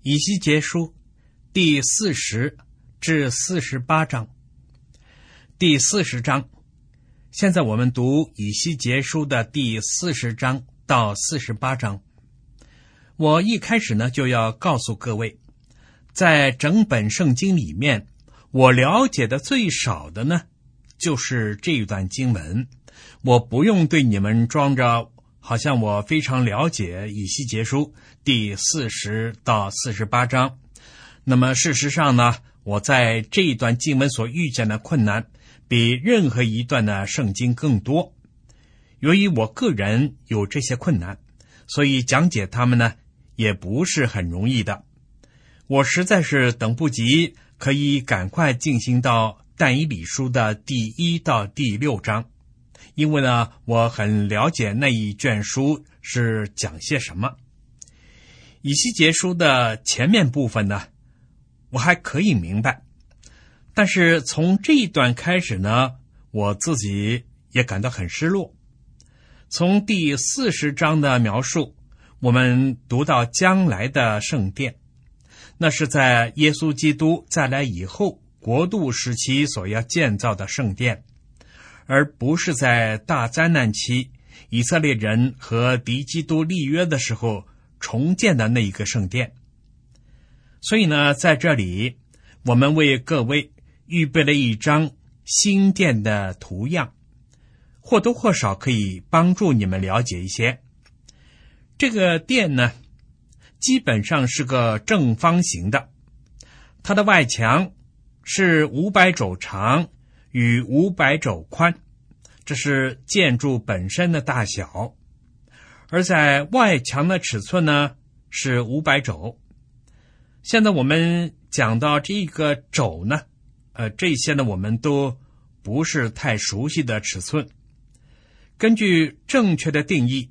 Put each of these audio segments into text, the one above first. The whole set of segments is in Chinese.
以西结书第40至48章。第40章，现在我们读以西结书的第40章到48章。我一开始呢，就要告诉各位，在整本圣经里面，我了解的最少的呢，就是这一段经文。我不用对你们装着好像我非常了解以西结书第40到48章。那么事实上呢，我在这一段经文所遇见的困难比任何一段的圣经更多。由于我个人有这些困难，所以讲解它们呢也不是很容易的。我实在是等不及可以赶快进行到但以理书的第1到第6章，因为呢我很了解那一卷书是讲些什么。以西结书的前面部分呢，我还可以明白，但是从这一段开始呢，我自己也感到很失落。从第40章的描述，我们读到将来的圣殿，那是在耶稣基督再来以后国度时期所要建造的圣殿，而不是在大灾难期以色列人和敌基督立约的时候重建的那一个圣殿。所以呢，在这里我们为各位预备了一张新殿的图样，或多或少可以帮助你们了解一些。这个殿呢，基本上是个正方形的，它的外墙是500肘长与500肘宽，这是建筑本身的大小。而在外墙的尺寸呢是500肘。现在我们讲到这个肘呢，这些呢我们都不是太熟悉的尺寸。根据正确的定义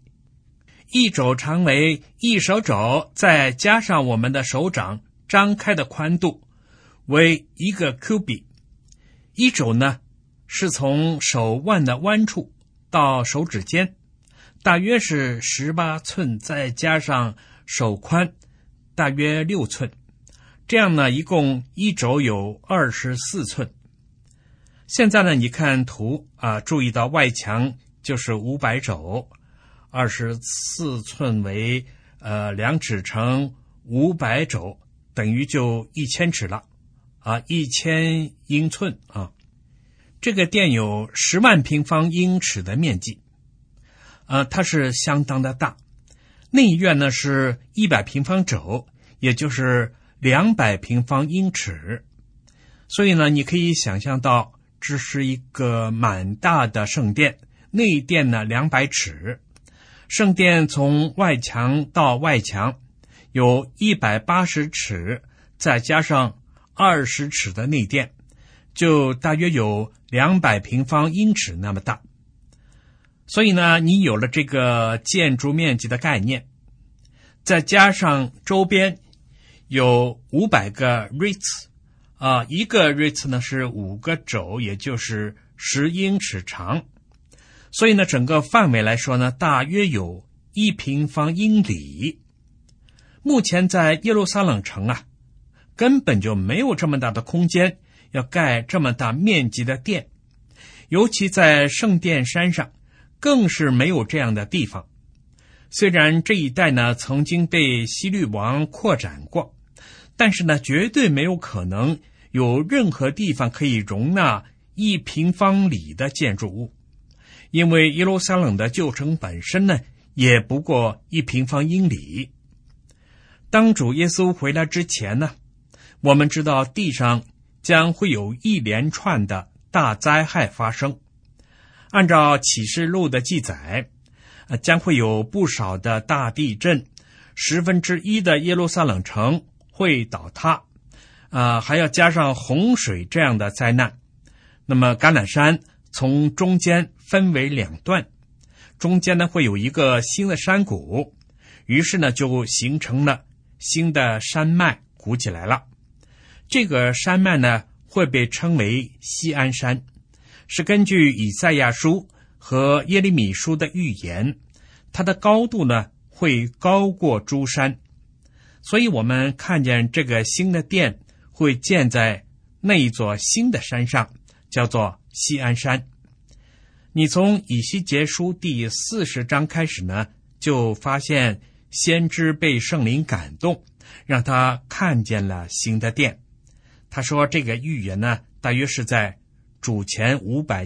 ，1肘长为1手肘，再加上我们的手掌张开的宽度为1个 cubit。 1肘呢是从手腕的弯处到手指尖，大约是18寸，再加上手宽大约6寸，这样呢一共1肘有24寸。现在呢你看图注意到外墙就是500肘，24寸为2尺乘500肘，等于就1000尺了，1000英寸啊。这个殿有10万平方英尺的面积，它是相当的大。内院呢是100平方肘，也就是200平方英尺。所以呢，你可以想象到这是一个蛮大的圣殿，内殿呢200尺。圣殿从外墙到外墙有180尺，再加上20尺的内殿，就大约有200平方英尺那么大。所以呢，你有了这个建筑面积的概念，再加上周边有500个 rits，一个 rits 呢是5个肘，也就是10英尺长。所以呢，整个范围来说呢，大约有1平方英里。目前在耶路撒冷城根本就没有这么大的空间要盖这么大面积的殿，尤其在圣殿山上更是没有这样的地方。虽然这一带呢曾经被希律王扩展过，但是呢绝对没有可能有任何地方可以容纳1平方里的建筑物，因为耶路撒冷的旧城本身呢也不过1平方英里。当主耶稣回来之前呢，我们知道地上将会有一连串的大灾害发生。按照启示录的记载，将会有不少的大地震，1/10的耶路撒冷城会倒塌，还要加上洪水这样的灾难。那么橄榄山从中间分为2段，中间呢会有一个新的山谷，于是呢就形成了新的山脉鼓起来了。这个山脉呢会被称为锡安山，是根据以赛亚书和耶利米书的预言，它的高度呢会高过诸山。 所以我们看见这个新的殿会建在那一座新的山上，叫做锡安山。你从以西结书第40章开始呢，就发现先知被圣灵感动，让他看见了新的殿。他说这个预言呢，大约是在主前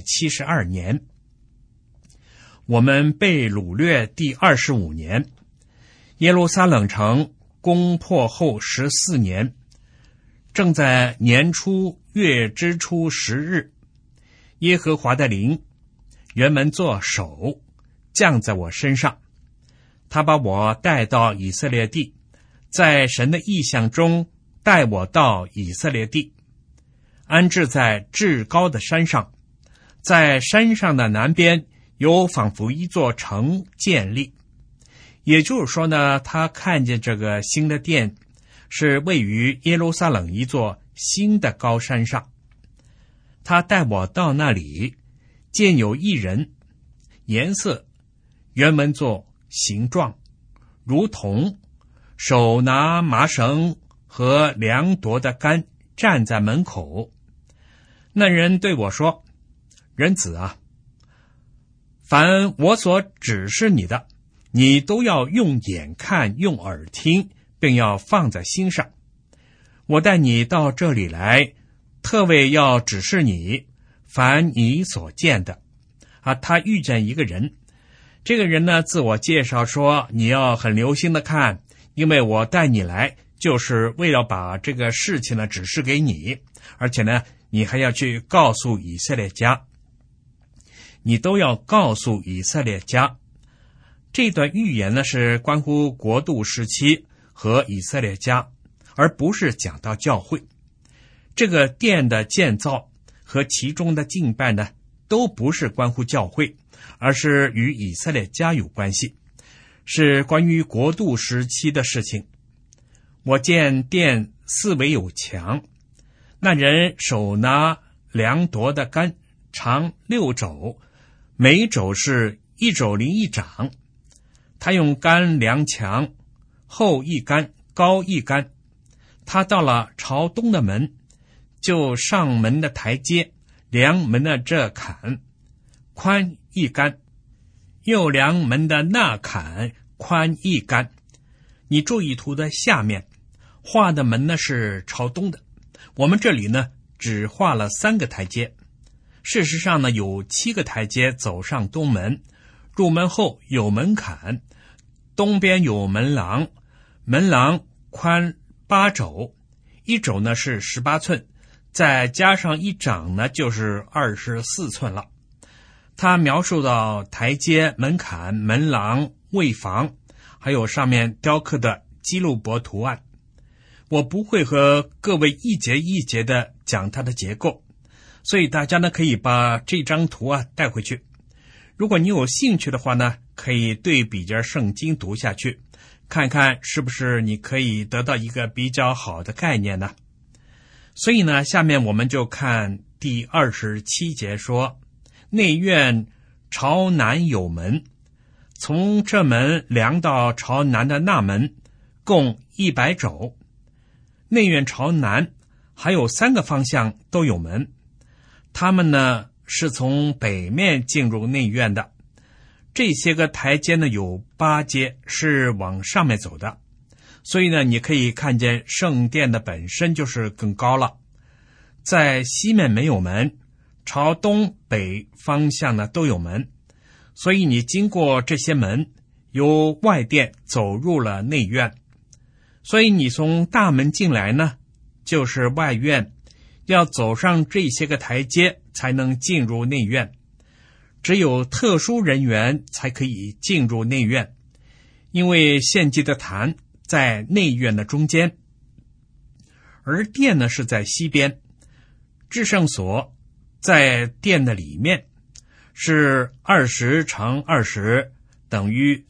572年。我们被掳掠第25年，耶路撒冷城攻破后14年，正在年初月之初10日，耶和华的灵原文作手降在我身上，他把我带到以色列地，在神的意象中带我到以色列地，安置在至高的山上，在山上的南边有仿佛一座城建立。也就是说呢，他看见这个新的殿是位于耶路撒冷一座新的高山上。他带我到那里，见有一人，颜色原文作形状，如同手拿麻绳和量夺的杆，站在门口。那人对我说：人子啊，凡我所指示你的，你都要用眼看，用耳听，并要放在心上。我带你到这里来，特为要指示你凡你所见的。他遇见一个人，这个人呢，自我介绍说，你要很留心的看，因为我带你来就是为了把这个事情呢指示给你，而且呢你还要去告诉以色列家，你都要告诉以色列家。这段预言呢是关乎国度时期和以色列家，而不是讲到教会。这个殿的建造和其中的敬拜呢，都不是关乎教会，而是与以色列家有关系，是关于国度时期的事情。我见殿四围有墙，那人手拿量夺的杆，长6肘，每肘是1肘零1掌。他用杆量墙，厚1杆，高1杆。他到了朝东的门，就上门的台阶，量门的这坎，宽1杆，又量门的那坎，宽1杆。你注意图的下面画的门呢是朝东的，我们这里呢只画了3个台阶。事实上呢有7个台阶走上东门，入门后有门槛，东边有门廊，门廊宽8肘，1肘呢是18寸，再加上1掌呢就是24寸了。他描述到台阶、门槛、门廊、卫房，还有上面雕刻的基路伯图案。我不会和各位一节一节的讲它的结构，所以大家呢可以把这张图带回去。如果你有兴趣的话呢，可以对比着圣经读下去，看看是不是你可以得到一个比较好的概念呢。所以呢，下面我们就看第27节说，内院朝南有门，从这门量到朝南的那门，共100肘。内院朝南还有3个方向都有门，他们呢是从北面进入内院的。这些个台阶呢有8阶是往上面走的，所以呢你可以看见圣殿的本身就是更高了。在西面没有门，朝东北方向呢都有门，所以你经过这些门，由外殿走入了内院。所以你从大门进来呢就是外院，要走上这些个台阶才能进入内院。只有特殊人员才可以进入内院，因为献祭的坛在内院的中间，而殿呢是在西边。至圣所在殿的里面，是20乘20等于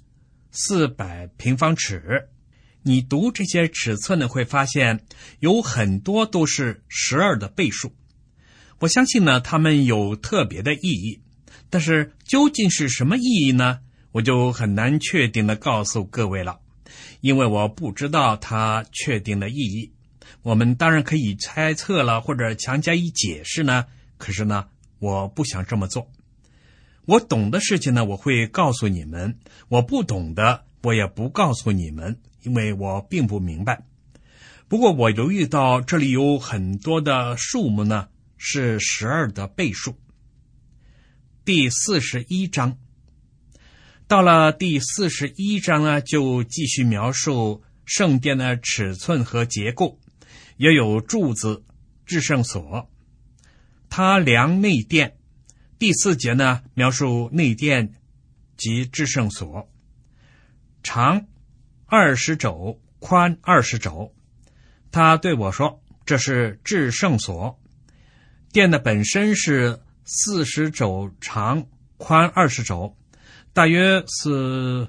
400平方尺。你读这些尺寸呢，会发现有很多都是12的倍数。我相信呢，它们有特别的意义，但是究竟是什么意义呢？我就很难确定的告诉各位了。 因为我不知道它确定的意义。我们当然可以猜测了，或者强加以解释呢，可是呢，我不想这么做。我懂的事情呢，我会告诉你们；我不懂的，我也不告诉你们，因为我并不明白。不过我留意到这里有很多的数目呢，是12的倍数。第41章，到了第41章呢，就继续描述圣殿的尺寸和结构，也有柱子、至圣所。他量内殿。第4节呢，描述内殿及至圣所，长20肘，宽20肘。他对我说，这是至圣所。殿的本身是40肘长，宽20肘，大约是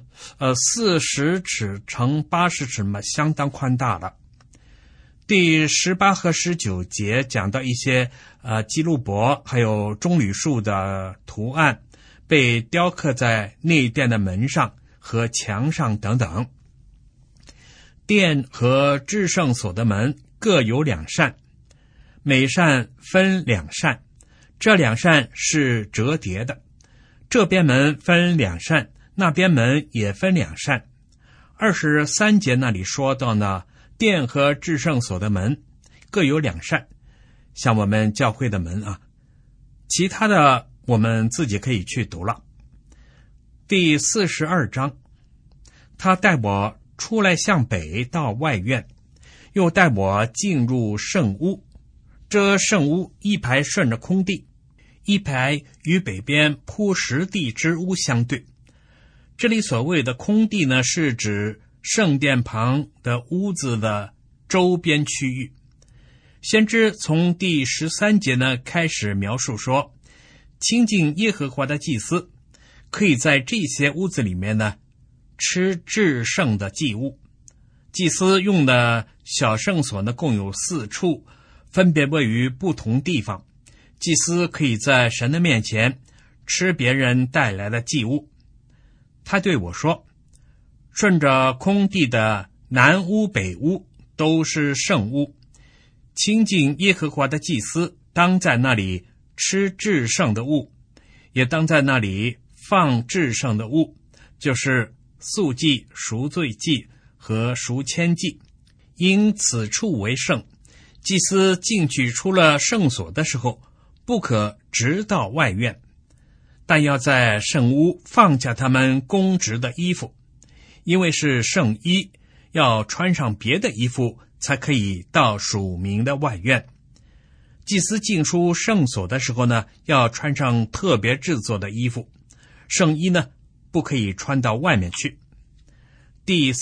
40尺乘80尺嘛，相当宽大了。第18和19节讲到一些基路伯还有棕榈树的图案被雕刻在内殿的门上和墙上等等。殿和至圣所的门各有2扇，每扇分2扇，这2扇是折叠的。这边门分2扇，那边门也分2扇。23节那里说到呢，殿和至圣所的门各有2扇，像我们教会的门啊。其他的我们自己可以去读了。第42章，他带我出来向北到外院，又带我进入圣屋。这圣屋一排顺着空地，一排与北边铺实地之屋相对。这里所谓的空地呢，是指圣殿旁的屋子的周边区域。先知从第13节呢开始描述说，亲近耶和华的祭司可以在这些屋子里面呢吃至圣的祭物。祭司用的小圣所呢共有4处，分别位于不同地方。祭司可以在神的面前吃别人带来的祭物。他对我说，顺着空地的南屋北屋都是圣屋，亲近耶和华的祭司当在那里吃至圣的物，也当在那里放至圣的物，就是素祭、赎罪祭和赎愆祭。因此处为圣，祭司进去出了圣所的时候，不可直到外院，但要在圣屋放下他们公职的衣服，因为是圣衣，要穿上别的衣服才可以到属民的外院。祭司进出圣所的时候呢，要穿上特别制作的衣服，圣衣呢不可以穿到外面去。第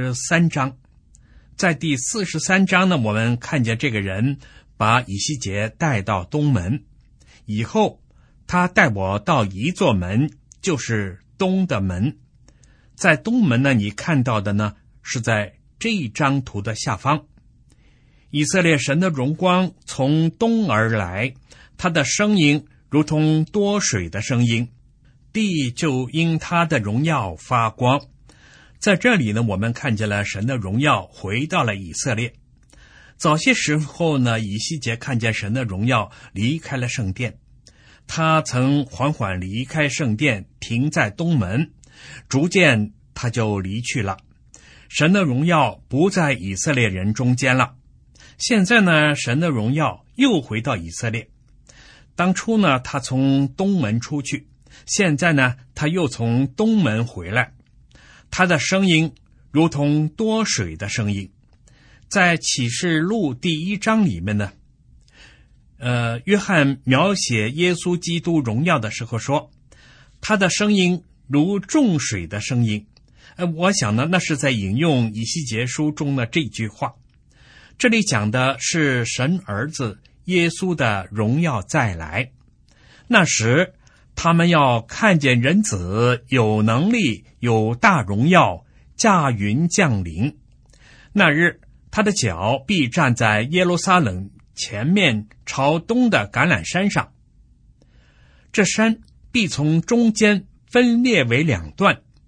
43章，在第43章呢，我们看见这个人把以西结带到东门，以后他带我到一座门，就是东的门。在东门呢，你看到的呢是在这一张图的下方。以色列神的荣光从东而来，他的声音如同多水的声音，地就因他的荣耀发光。在这里呢，我们看见了神的荣耀回到了以色列。早些时候呢，以西结看见神的荣耀离开了圣殿，他曾缓缓离开圣殿，停在东门，逐渐他就离去了。神的荣耀不在以色列人中间了。现在呢，神的荣耀又回到以色列。当初呢，他从东门出去，现在呢，他又从东门回来。他的声音如同多水的声音。在启示录第1章里面呢，约翰描写耶稣基督荣耀的时候说，他的声音如众水的声音。我想呢，那是在引用以西结书中的这句话。这里讲的是神儿子耶稣的荣耀再来。那时他们要看见人子有能力，有大荣耀，驾云降临。那日他的脚必站在耶路撒冷前面朝东的橄榄山上，这山必从中间分裂为2段，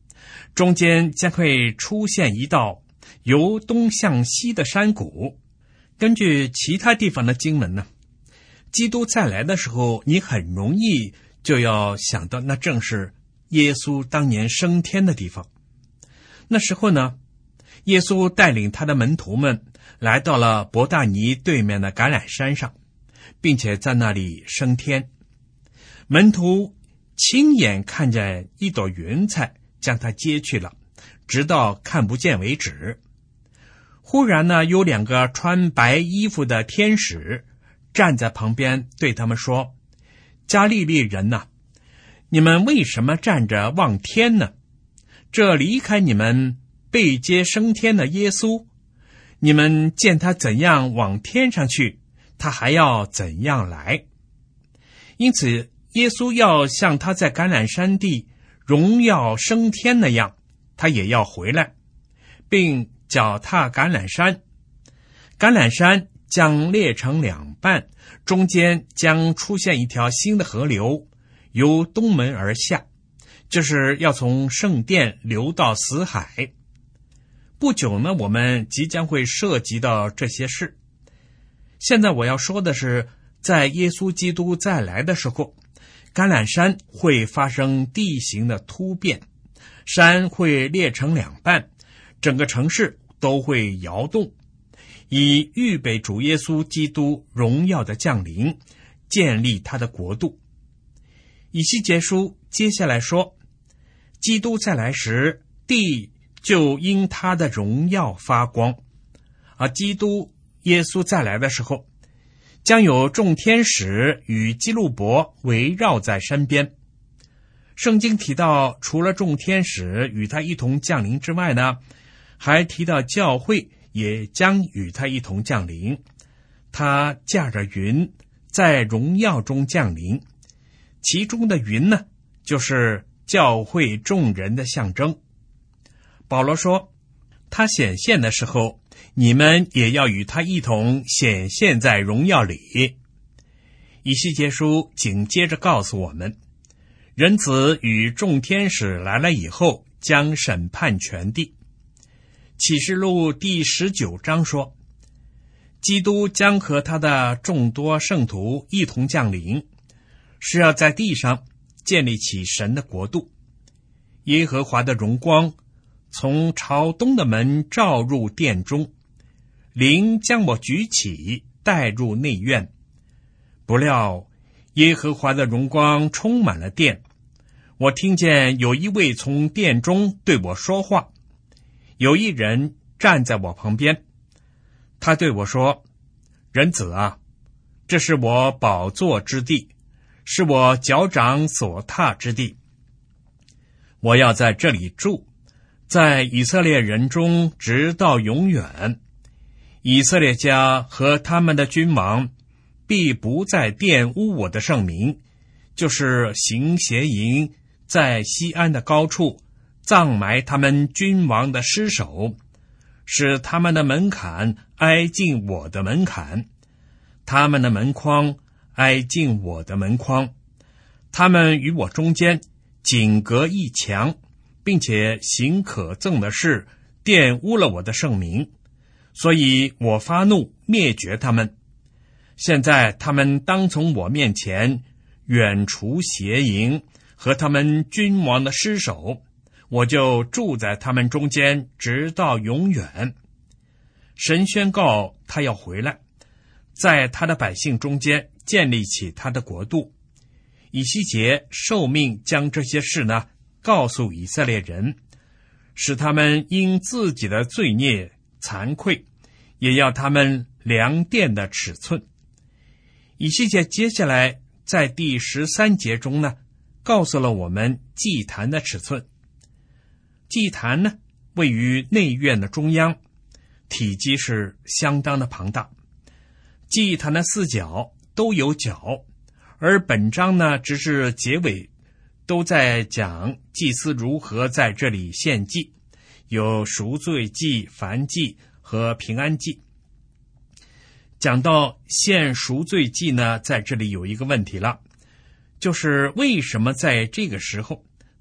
中间将会出现一道由东向西的山谷。根据其他地方的经文呢，基督再来的时候，你很容易就要想到那正是耶稣当年升天的地方。那时候呢，耶稣带领他的门徒们来到了伯大尼对面的橄榄山上，并且在那里升天。门徒亲眼看见一朵云彩将他接去了，直到看不见为止。忽然呢，有2个穿白衣服的天使站在旁边，对他们说：加利利人哪，你们为什么站着望天呢？这离开你们被接升天的耶稣，你们见他怎样往天上去，他还要怎样来。因此耶稣要像他在橄榄山地荣耀升天那样，他也要回来，并脚踏橄榄山。橄榄山将裂成2半，中间将出现一条新的河流，由东门而下，就是要从圣殿流到死海。不久呢，我们即将会涉及到这些事。现在我要说的是，在耶稣基督再来的时候，橄榄山会发生地形的突变，山会裂成2半，整个城市都会摇动，以预备主耶稣基督荣耀的降临，建立他的国度。以西结书接下来说，基督再来时，地就因他的荣耀发光。基督耶稣再来的时候，将有众天使与基路伯围绕在身边。圣经提到，除了众天使与他一同降临之外呢，还提到教会也将与他一同降临。他驾着云在荣耀中降临，其中的云呢，就是教会众人的象征。保罗说，他显现的时候，你们也要与他一同显现在荣耀里。以西结书紧接着告诉我们，人子与众天使来了以后，将审判全地。启示录第19章说，基督将和他的众多圣徒一同降临，是要在地上建立起神的国度。耶和华的荣光从朝东的门照入殿中，灵将我举起，带入内院。不料耶和华的荣光充满了殿，我听见有一位从殿中对我说话，有一人站在我旁边，他对我说：人子啊，这是我宝座之地，是我脚掌所踏之地。我要在这里住，在以色列人中直到永远。以色列家和他们的君王必不再玷污我的圣名，就是行邪淫，在西安的高处葬埋他们君王的尸首，使他们的门槛挨近我的门槛，他们的门框挨近我的门框，他们与我中间仅隔一墙，并且行可憎的事，玷污了我的圣名，所以我发怒灭绝他们。现在他们当从我面前远除邪淫和他们君王的尸首，我就住在他们中间直到永远。神宣告他要回来，在他的百姓中间建立起他的国度。以西结受命将这些事呢告诉以色列人，使他们因自己的罪孽惭愧，也要他们量殿的尺寸。以西结接下来在第13节中呢，告诉了我们祭坛的尺寸。祭坛呢位于内院的中央，体积是相当的庞大。祭坛的4角都有角，而本章呢只是结尾，都在讲祭司如何在这里献祭，有赎罪祭、燔祭和平安祭。讲到献赎罪祭呢，在这里有一个问题了，就是为什么在这个时候，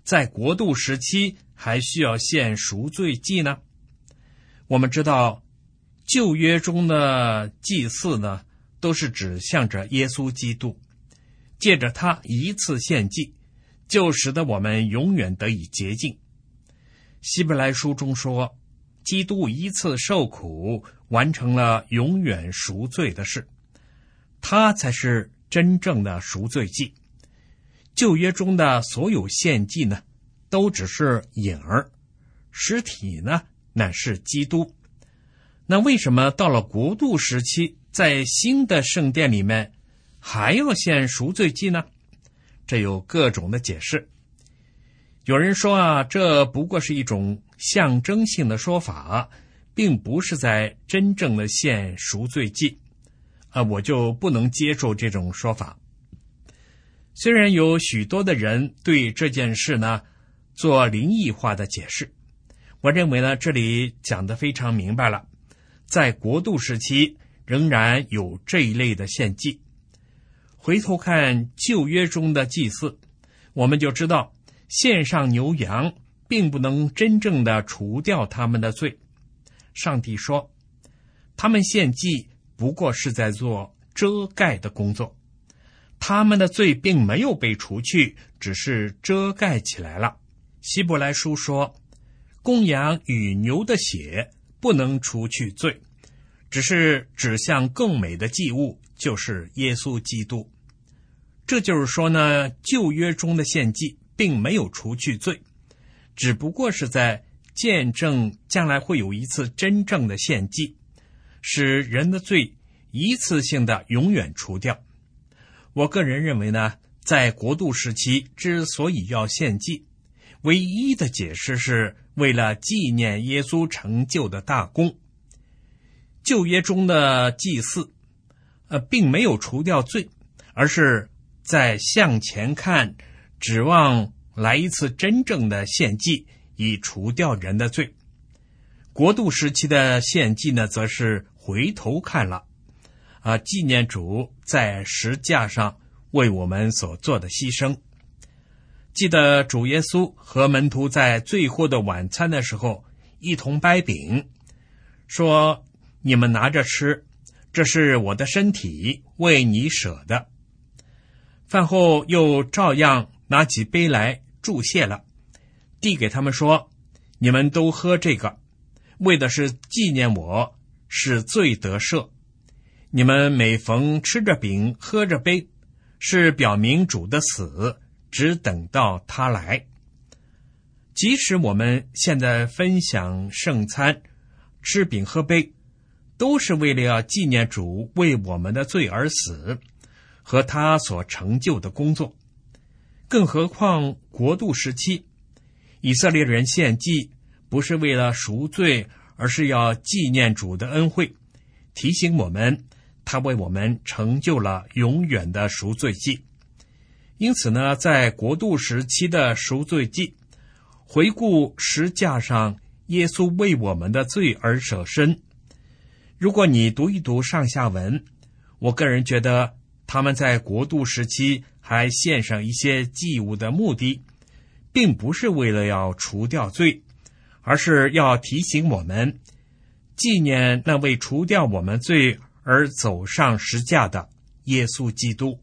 在国度时期还需要献赎罪祭呢？我们知道旧约中的祭祀呢，都是指向着耶稣基督，借着他一次献祭，就使得我们永远得以洁净。希伯来书中说，基督一次受苦，完成了永远赎罪的事，他才是真正的赎罪祭。旧约中的所有献祭呢，都只是影儿，实体呢，乃是基督。那为什么到了国度时期，在新的圣殿里面还要献赎罪祭呢？这有各种的解释。有人说这不过是一种象征性的说法，并不是在真正的献赎罪祭。我就不能接受这种说法。虽然有许多的人对这件事呢做灵异化的解释，我认为呢这里讲得非常明白了，在国度时期仍然有这一类的献祭。回头看旧约中的祭祀，我们就知道献上牛羊并不能真正的除掉他们的罪。上帝说，他们献祭不过是在做遮盖的工作，他们的罪并没有被除去，只是遮盖起来了。希伯来书说，公羊与牛的血不能除去罪，只是指向更美的祭物，就是耶稣基督。这就是说呢，旧约中的献祭并没有除去罪，只不过是在见证将来会有一次真正的献祭，使人的罪一次性的永远除掉。我个人认为呢，在国度时期之所以要献祭，唯一的解释是为了纪念耶稣成就的大功。旧约中的祭祀并没有除掉罪，而是在向前看，指望来一次真正的献祭，以除掉人的罪。国度时期的献祭呢，则是回头看了，纪念主在十架上为我们所做的牺牲。记得主耶稣和门徒在最后的晚餐的时候，一同掰饼，说：“你们拿着吃，这是我的身体，为你舍的。”饭后又照样拿起杯来祝谢了，递给他们说：“你们都喝这个，为的是纪念我，使罪得赦。你们每逢吃着饼喝着杯，是表明主的死，只等到他来。”即使我们现在分享圣餐，吃饼喝杯，都是为了要纪念主为我们的罪而死和他所成就的工作。更何况国度时期，以色列人献祭不是为了赎罪，而是要纪念主的恩惠，提醒我们他为我们成就了永远的赎罪祭。因此呢，在国度时期的赎罪祭，回顾十架上耶稣为我们的罪而舍身。如果你读一读上下文，我个人觉得他们在国度时期还献上一些祭物的目的，并不是为了要除掉罪，而是要提醒我们纪念那位除掉我们罪而走上十架的耶稣基督。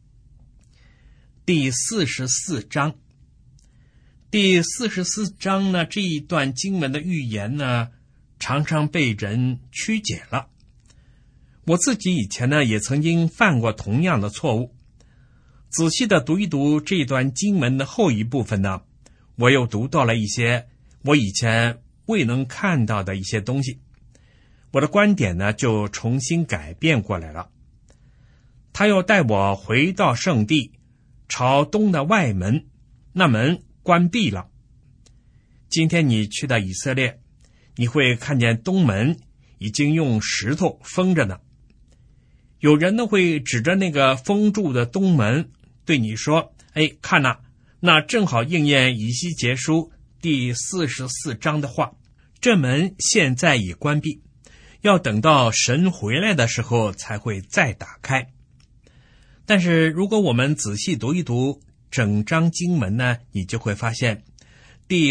第44章，第44章呢，这一段经文的预言呢，常常被人曲解了。我自己以前呢，也曾经犯过同样的错误。仔细的读一读这段经文的后一部分呢，我又读到了一些我以前未能看到的一些东西，我的观点呢就重新改变过来了。他又带我回到圣地，朝东的外门，那门关闭了。今天你去到以色列，你会看见东门已经用石头封着呢。有人呢会指着那个封住的东门对你说：“看哪，那正好应验以西结书第44章的话，这门现在已关闭，要等到神回来的时候才会再打开。”但是如果我们仔细读一读整章经文呢，你就会发现第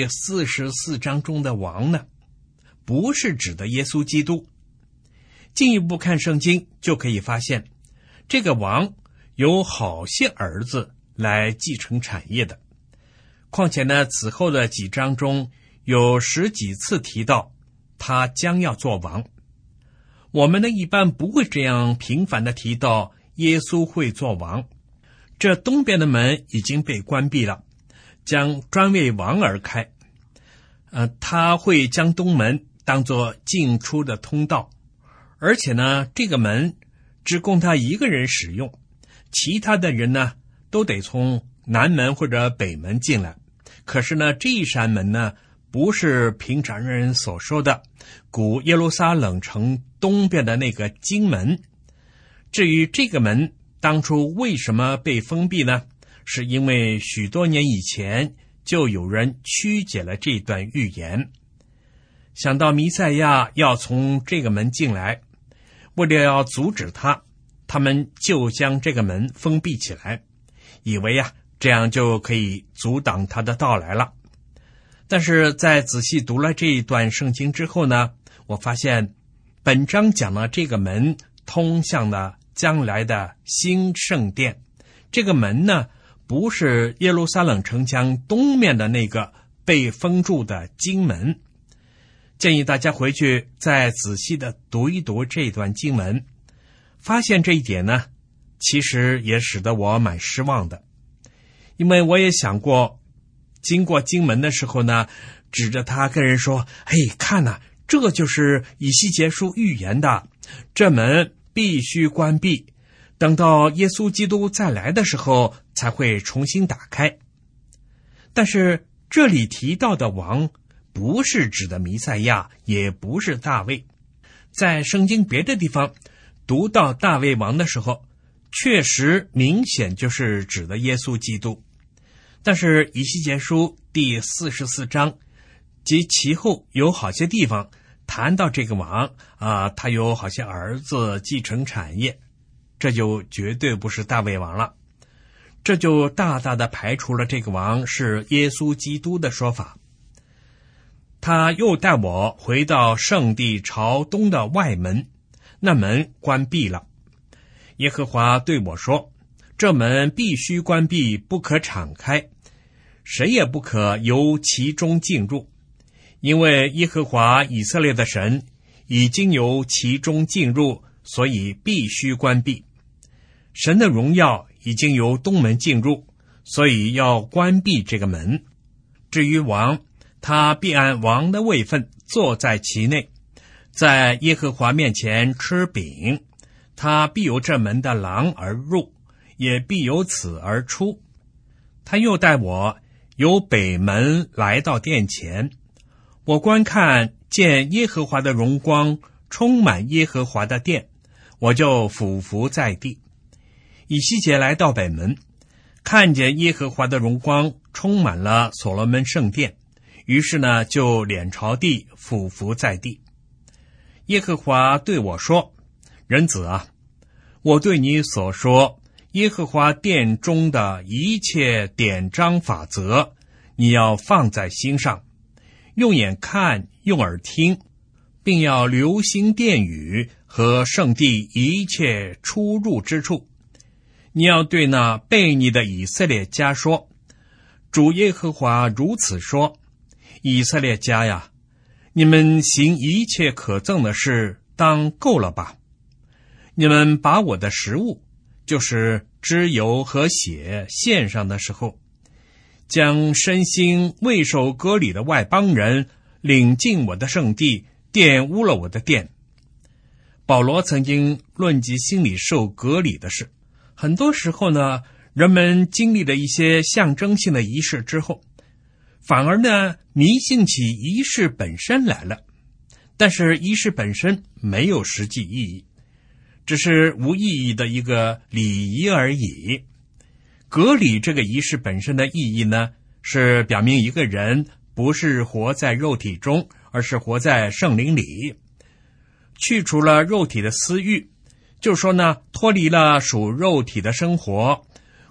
44章中的王呢，不是指的耶稣基督。进一步看圣经，就可以发现这个王有好些儿子来继承产业的。况且呢，此后的几章中有10几次提到他将要做王。我们呢，一般不会这样频繁的提到耶稣会做王。这东边的门已经被关闭了，将专为王而开。他会将东门当作进出的通道，而且呢，这个门只供他一个人使用，其他的人呢都得从南门或者北门进来。可是呢，这一扇门呢，不是平常人所说的古耶路撒冷城东边的那个金门。至于这个门当初为什么被封闭呢？是因为许多年以前就有人曲解了这段预言，想到弥赛亚要从这个门进来，为了要阻止他们就将这个门封闭起来，以为这样就可以阻挡他的到来了。但是在仔细读了这一段圣经之后呢，我发现本章讲了这个门通向了将来的新圣殿。这个门呢，不是耶路撒冷城墙东面的那个被封住的经门。建议大家回去再仔细的读一读这段经文，发现这一点呢，其实也使得我蛮失望的。因为我也想过，经过经门的时候呢，指着他跟人说，嘿，看呐，这就是以西结书预言的，这门必须关闭，等到耶稣基督再来的时候才会重新打开。但是这里提到的王不是指的弥赛亚，也不是大卫。在圣经别的地方读到大卫王的时候，确实明显就是指的耶稣基督。但是以西结书第44章及其后有好些地方谈到这个王他有好些儿子继承产业，这就绝对不是大卫王了。这就大大的排除了这个王是耶稣基督的说法。他又带我回到圣地朝东的外门，那门关闭了。耶和华对我说，这门必须关闭，不可敞开，谁也不可由其中进入，因为耶和华以色列的神已经由其中进入，所以必须关闭。神的荣耀已经由东门进入，所以要关闭这个门。至于王，他必按王的位分坐在其内，在耶和华面前吃饼，他必由这门的廊而入，也必由此而出。他又带我由北门来到殿前，我观看见耶和华的荣光充满耶和华的殿，我就俯伏在地。以西结来到北门，看见耶和华的荣光充满了所罗门圣殿，于是呢，就脸朝地俯伏在地。耶和华对我说，人子啊，我对你所说耶和华殿中的一切典章法则，你要放在心上，用眼看，用耳听，并要留心殿宇和圣地一切出入之处。你要对那悖逆的以色列家说，主耶和华如此说，以色列家呀，你们行一切可憎的事，当够了吧。你们把我的食物，就是脂油和血献上的时候，将身心未受割礼的外邦人领进我的圣地，玷污了我的殿。保罗曾经论及心里受割礼的事。很多时候呢，人们经历了一些象征性的仪式之后，反而呢迷信起仪式本身来了。但是仪式本身没有实际意义，只是无意义的一个礼仪而已。割礼这个仪式本身的意义呢，是表明一个人不是活在肉体中，而是活在圣灵里，去除了肉体的私欲，就说呢，脱离了属肉体的生活，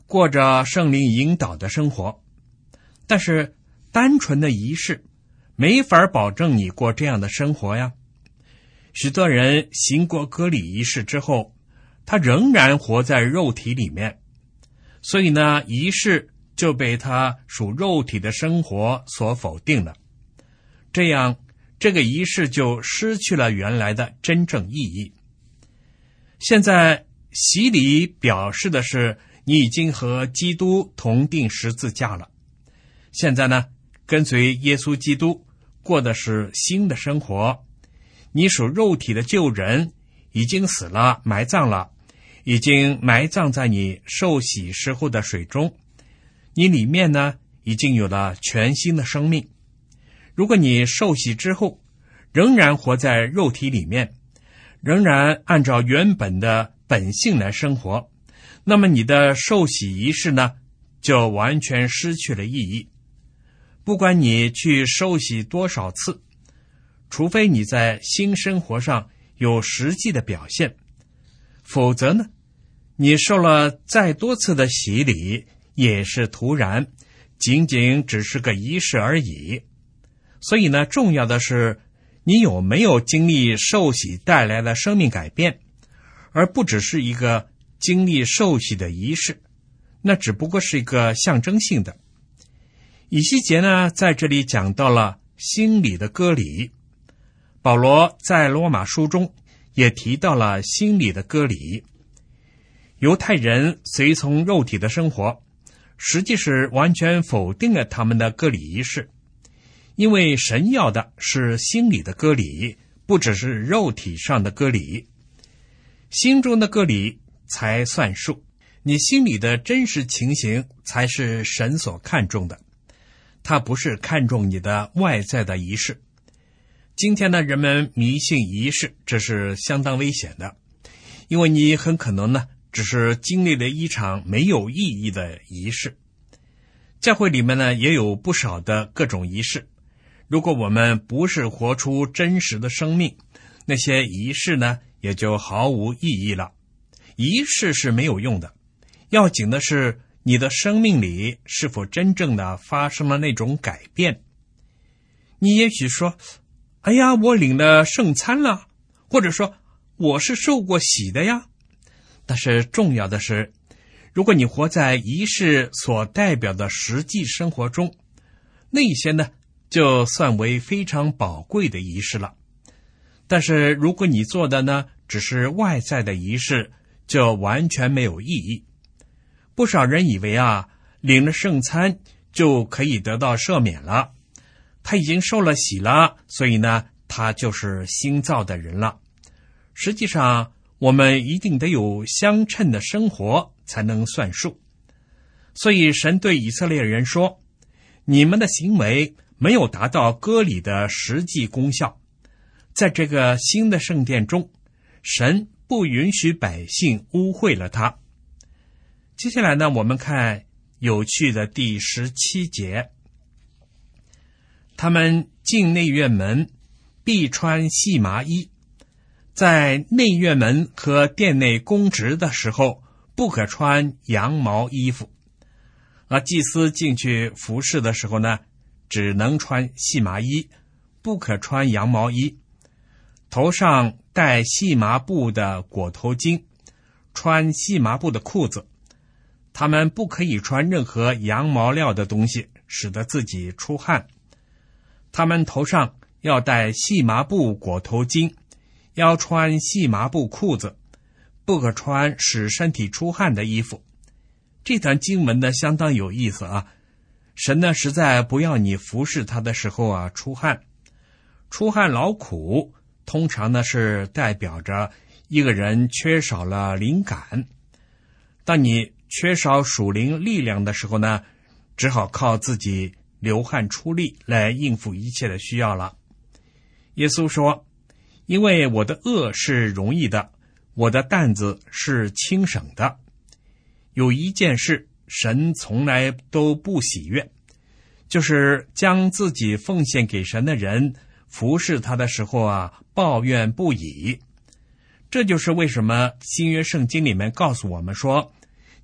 过着圣灵引导的生活。但是单纯的仪式没法保证你过这样的生活呀。许多人行过割礼仪式之后，他仍然活在肉体里面，所以呢，仪式就被他属肉体的生活所否定了。这样，这个仪式就失去了原来的真正意义。现在洗礼表示的是你已经和基督同定十字架了。现在呢，跟随耶稣基督过的是新的生活。你属肉体的旧人已经死了，埋葬了，已经埋葬在你受洗时候的水中。你里面呢，已经有了全新的生命。如果你受洗之后仍然活在肉体里面，仍然按照原本的本性来生活，那么你的受洗仪式呢，就完全失去了意义。不管你去受洗多少次，除非你在新生活上有实际的表现，否则呢，你受了再多次的洗礼也是徒然，仅仅只是个仪式而已。所以呢，重要的是你有没有经历受洗带来的生命改变，而不只是一个经历受洗的仪式，那只不过是一个象征性的。以西结呢，在这里讲到了心里的割礼。保罗在罗马书中也提到了心里的割礼。犹太人随从肉体的生活，实际是完全否定了他们的割礼仪式，因为神要的是心里的割礼，不只是肉体上的割礼。心中的割礼才算数，你心里的真实情形才是神所看重的，他不是看重你的外在的仪式。今天呢，人们迷信仪式，这是相当危险的，因为你很可能呢，只是经历了一场没有意义的仪式。教会里面呢，也有不少的各种仪式，如果我们不是活出真实的生命，那些仪式呢，也就毫无意义了。仪式是没有用的，要紧的是你的生命里是否真正的发生了那种改变。你也许说，哎呀，我领了圣餐了，或者说我是受过洗的呀。但是重要的是，如果你活在仪式所代表的实际生活中，那些呢，就算为非常宝贵的仪式了。但是如果你做的呢，只是外在的仪式，就完全没有意义。不少人以为领了圣餐就可以得到赦免了，他已经受了洗了，所以呢，他就是新造的人了。实际上，我们一定得有相称的生活才能算数。所以神对以色列人说，你们的行为没有达到割礼的实际功效。在这个新的圣殿中，神不允许百姓污秽了他。接下来呢，我们看有趣的第17节。他们进内院门，必穿细麻衣，在内院门和殿内供职的时候，不可穿羊毛衣服。而祭司进去服侍的时候呢，只能穿细麻衣，不可穿羊毛衣。头上戴细麻布的裹头巾，穿细麻布的裤子。他们不可以穿任何羊毛料的东西，使得自己出汗。他们头上要戴细麻布裹头巾，要穿细麻布裤子，不可穿使身体出汗的衣服。这段经文呢，相当有意思啊。神呢，实在不要你服侍他的时候出汗。出汗劳苦，通常呢是代表着一个人缺少了灵感。当你缺少属灵力量的时候呢，只好靠自己流汗出力来应付一切的需要了。耶稣说，因为我的恶是容易的，我的担子是轻省的。有一件事神从来都不喜悦，就是将自己奉献给神的人服侍他的时候抱怨不已。这就是为什么新约圣经里面告诉我们说，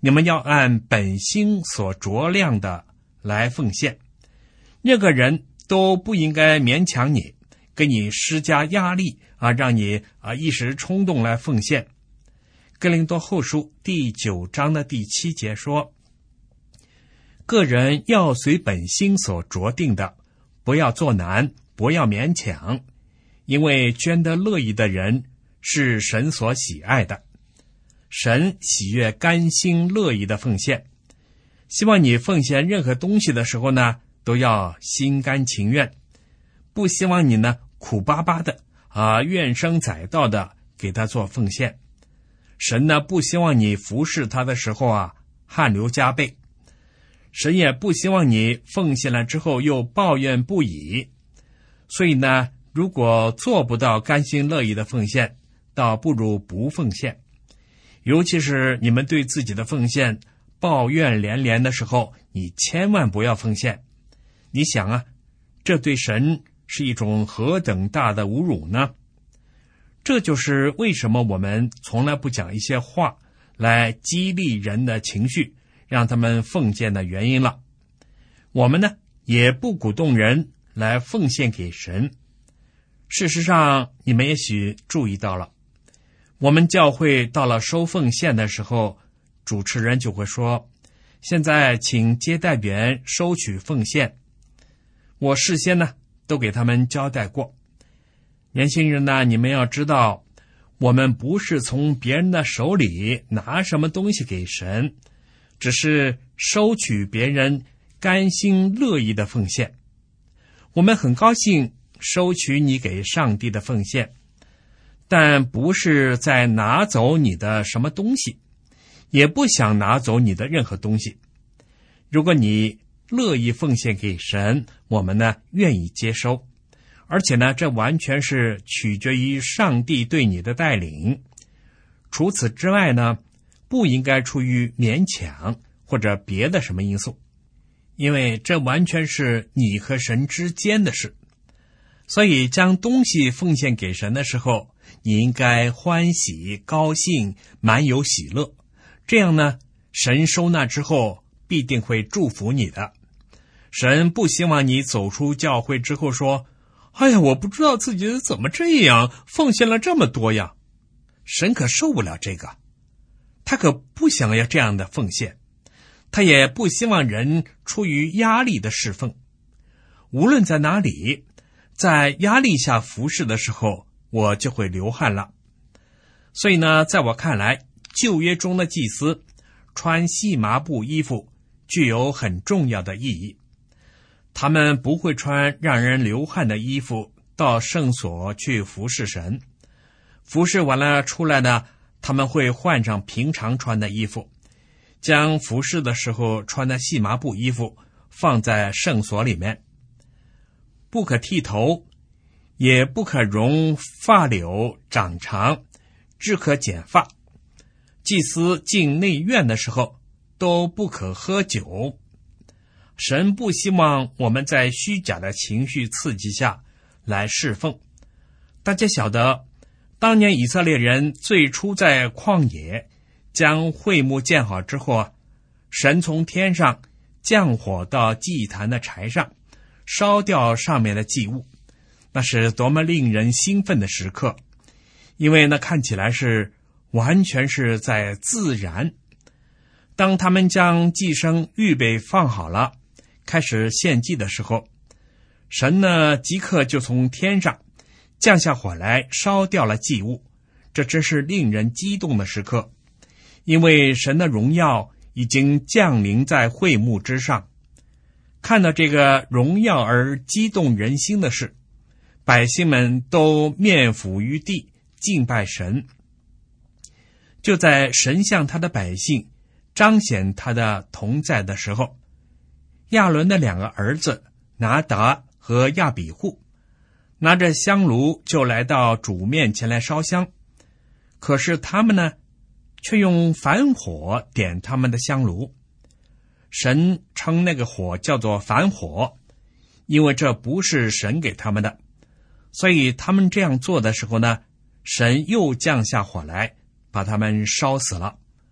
你们要按本心所酌量的来奉献。任何人都不应该勉强你，给你施加压力让你一时冲动来奉献。哥林多后书第9章的第7节说，个人要随本心所酌定的，不要作难，不要勉强，因为捐得乐意的人是神所喜爱的。神喜悦甘心乐意的奉献，希望你奉献任何东西的时候呢，都要心甘情愿，不希望你呢苦巴巴的怨声载道的给他做奉献。神呢不希望你服侍他的时候汗流浃背，神也不希望你奉献了之后又抱怨不已。所以呢，如果做不到甘心乐意的奉献，倒不如不奉献。尤其是你们对自己的奉献抱怨连连的时候，你千万不要奉献。你想这对神是一种何等大的侮辱呢？这就是为什么我们从来不讲一些话来激励人的情绪，让他们奉献的原因了。我们呢，也不鼓动人来奉献给神。事实上，你们也许注意到了，我们教会到了收奉献的时候，主持人就会说，现在请接待员收取奉献。我事先呢都给他们交代过，年轻人呢，你们要知道，我们不是从别人的手里拿什么东西给神，只是收取别人甘心乐意的奉献。我们很高兴收取你给上帝的奉献，但不是在拿走你的什么东西，也不想拿走你的任何东西。如果你乐意奉献给神，我们呢愿意接收，而且呢这完全是取决于上帝对你的带领。除此之外呢，不应该出于勉强或者别的什么因素，因为这完全是你和神之间的事。所以将东西奉献给神的时候，你应该欢喜高兴，满有喜乐，这样呢神收纳之后必定会祝福你的。神不希望你走出教会之后说，哎呀，我不知道自己怎么这样奉献了这么多呀。神可受不了这个，他可不想要这样的奉献，他也不希望人出于压力的侍奉。无论在哪里，在压力下服侍的时候，我就会流汗了。所以呢，在我看来，旧约中的祭司穿细麻布衣服具有很重要的意义。他们不会穿让人流汗的衣服到圣所去服侍神，服侍完了出来呢，他们会换上平常穿的衣服，将服侍的时候穿的细麻布衣服放在圣所里面。不可剃头，也不可容发绺长长，只可剪发。祭司进内院的时候都不可喝酒。神不希望我们在虚假的情绪刺激下来侍奉。大家晓得，当年以色列人最初在旷野将会幕建好之后神从天上降火到祭坛的柴上，烧掉上面的祭物。那是多么令人兴奋的时刻，因为那看起来是完全是在自然。当他们将祭牲预备放好了，开始献祭的时候，神呢即刻就从天上降下火来，烧掉了祭物。这真是令人激动的时刻，因为神的荣耀已经降临在会幕之上。看到这个荣耀而激动人心的事，百姓们都面伏于地敬拜神。就在神向他的百姓彰显他的同在的时候，亚伦的2个儿子拿达和亚比户拿着香炉就来到主面前来烧香，可是他们呢却用凡火点他们的香炉。神称那个火叫做凡火，因为这不是神给他们的，所以他们这样做的时候呢，神又降下火来把他们烧死了。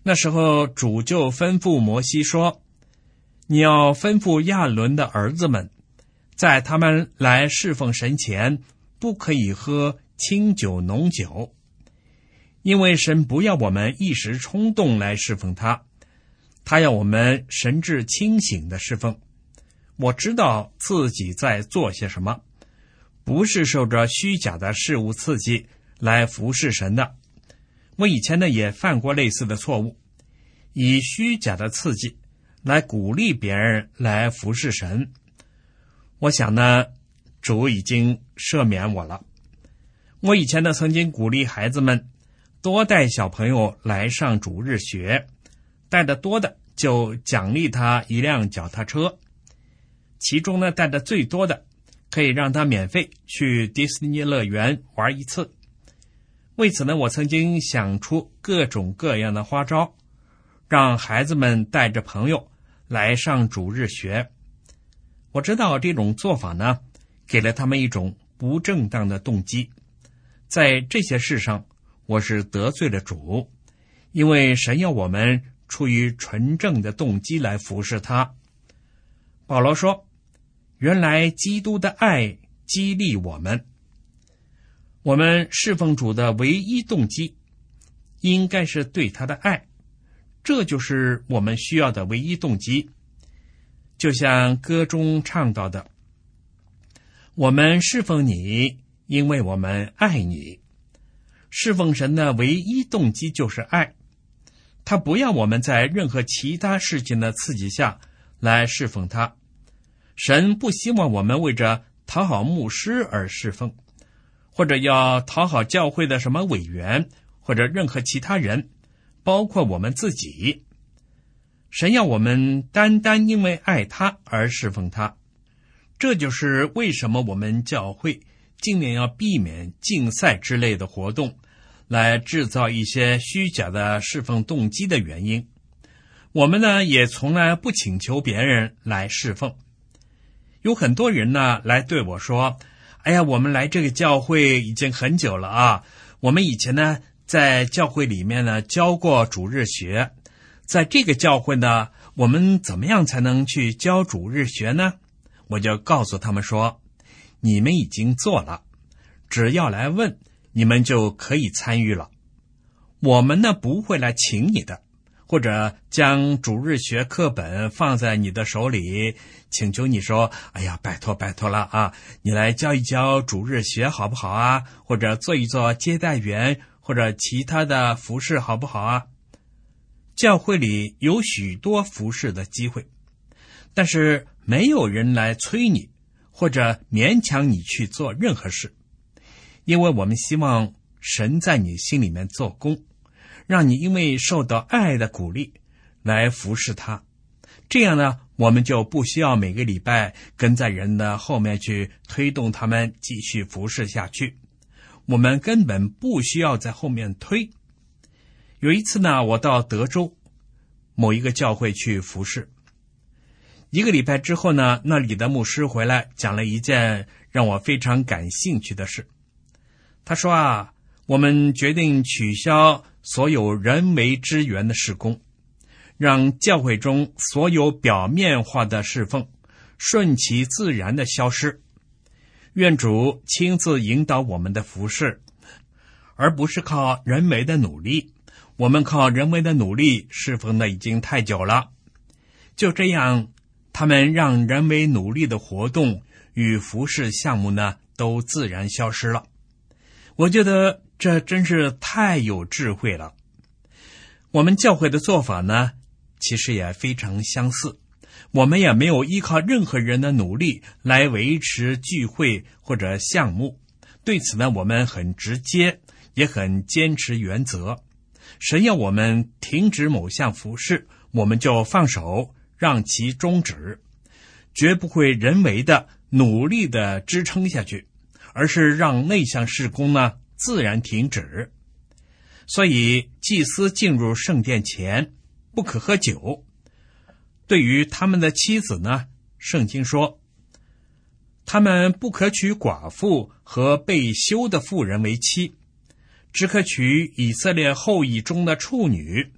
那时候主就吩咐摩西说，你要吩咐亚伦的儿子们，在他们来侍奉神前，不可以喝清酒浓酒，因为神不要我们一时冲动来侍奉他，他要我们神志清醒的侍奉。我知道自己在做些什么，不是受着虚假的事物刺激来服侍神的。我以前呢也犯过类似的错误，以虚假的刺激来鼓励别人来服侍神。我想呢，主已经赦免我了。我以前呢曾经鼓励孩子们多带小朋友来上主日学，带得多的就奖励他一辆脚踏车，其中呢带的最多的可以让他免费去迪士尼乐园玩一次。为此呢，我曾经想出各种各样的花招，让孩子们带着朋友来上主日学。我知道这种做法呢，给了他们一种不正当的动机。在这些事上，我是得罪了主，因为神要我们出于纯正的动机来服侍他。保罗说，原来基督的爱激励我们。我们侍奉主的唯一动机应该是对他的爱，这就是我们需要的唯一动机。就像歌中唱到的，我们侍奉你，因为我们爱你。侍奉神的唯一动机就是爱，他不要我们在任何其他事情的刺激下来侍奉他。神不希望我们为着讨好牧师而侍奉，或者要讨好教会的什么委员，或者任何其他人，包括我们自己。神要我们单单因为爱他而侍奉他。这就是为什么我们教会尽量要避免竞赛之类的活动，来制造一些虚假的侍奉动机的原因。我们呢，也从来不请求别人来侍奉。有很多人呢来对我说，哎呀，我们来这个教会已经很久了啊，我们以前呢在教会里面呢教过主日学，在这个教会呢，我们怎么样才能去教主日学呢？我就告诉他们说，你们已经做了，只要来问，你们就可以参与了。我们呢不会来请你的，或者将主日学课本放在你的手里，请求你说，哎呀，拜托拜托了啊，你来教一教主日学好不好啊？或者做一做接待员，或者其他的服侍好不好啊？教会里有许多服侍的机会，但是没有人来催你，或者勉强你去做任何事，因为我们希望神在你心里面做工，让你因为受到爱的鼓励来服侍他。这样呢，我们就不需要每个礼拜跟在人的后面去推动他们继续服侍下去，我们根本不需要在后面推。有一次呢，我到德州某一个教会去服侍，一个礼拜之后呢，那里的牧师回来讲了一件让我非常感兴趣的事。他说啊，我们决定取消所有人为支援的事工，让教会中所有表面化的侍奉顺其自然的消失。愿主亲自引导我们的服事，而不是靠人为的努力。我们靠人为的努力侍奉的已经太久了。就这样，他们让人为努力的活动与服事项目呢，都自然消失了。我觉得这真是太有智慧了。我们教会的做法呢，其实也非常相似。我们也没有依靠任何人的努力来维持聚会或者项目。对此呢，我们很直接，也很坚持原则。神要我们停止某项服事，我们就放手，让其终止，绝不会人为的努力的支撑下去，而是让那项事工呢自然停止。所以祭司进入圣殿前不可喝酒。对于他们的妻子呢，圣经说，他们不可娶寡妇和被休的妇人为妻，只可娶以色列后裔中的处女，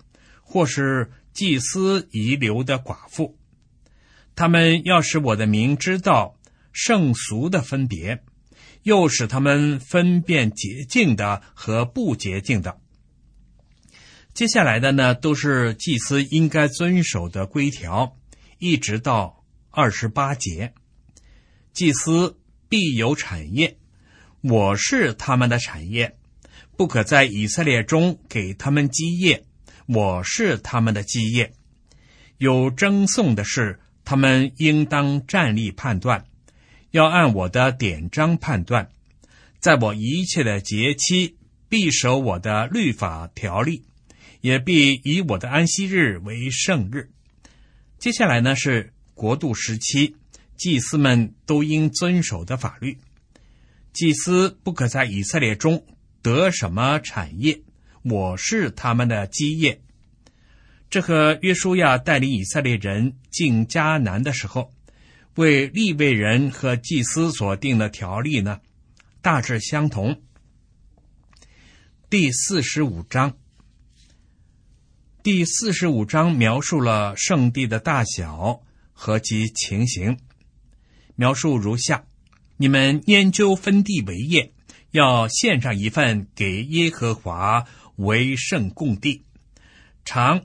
或是祭司遗留的寡妇。他们要使我的民知道圣俗的分别，又使他们分辨洁净的和不洁净的。接下来的呢，都是祭司应该遵守的规条，一直到28节。祭司必有产业，我是他们的产业，不可在以色列中给他们基业，我是他们的基业。有争讼的事，他们应当站立判断，要按我的典章判断，在我一切的节期必守我的律法条例，也必以我的安息日为圣日。接下来呢，是国度时期，祭司们都应遵守的法律。祭司不可在以色列中得什么产业，我是他们的基业。这和约书亚带领以色列人进迦南的时候，为利未人和祭司所定的条例呢，大致相同。第45章，第45章描述了圣地的大小和其情形，描述如下：你们研究分地为业，要献上一份给耶和华为圣供地，长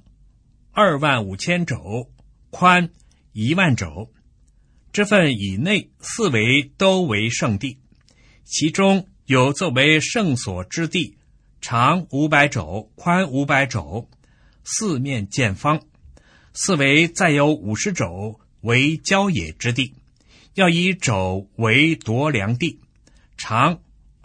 25000肘，宽10000肘。这份以内四围都为圣地，其中有作为圣所之地，长500肘，宽500肘，四面见方。四围再有50肘为郊野之地，要以肘为度量地，长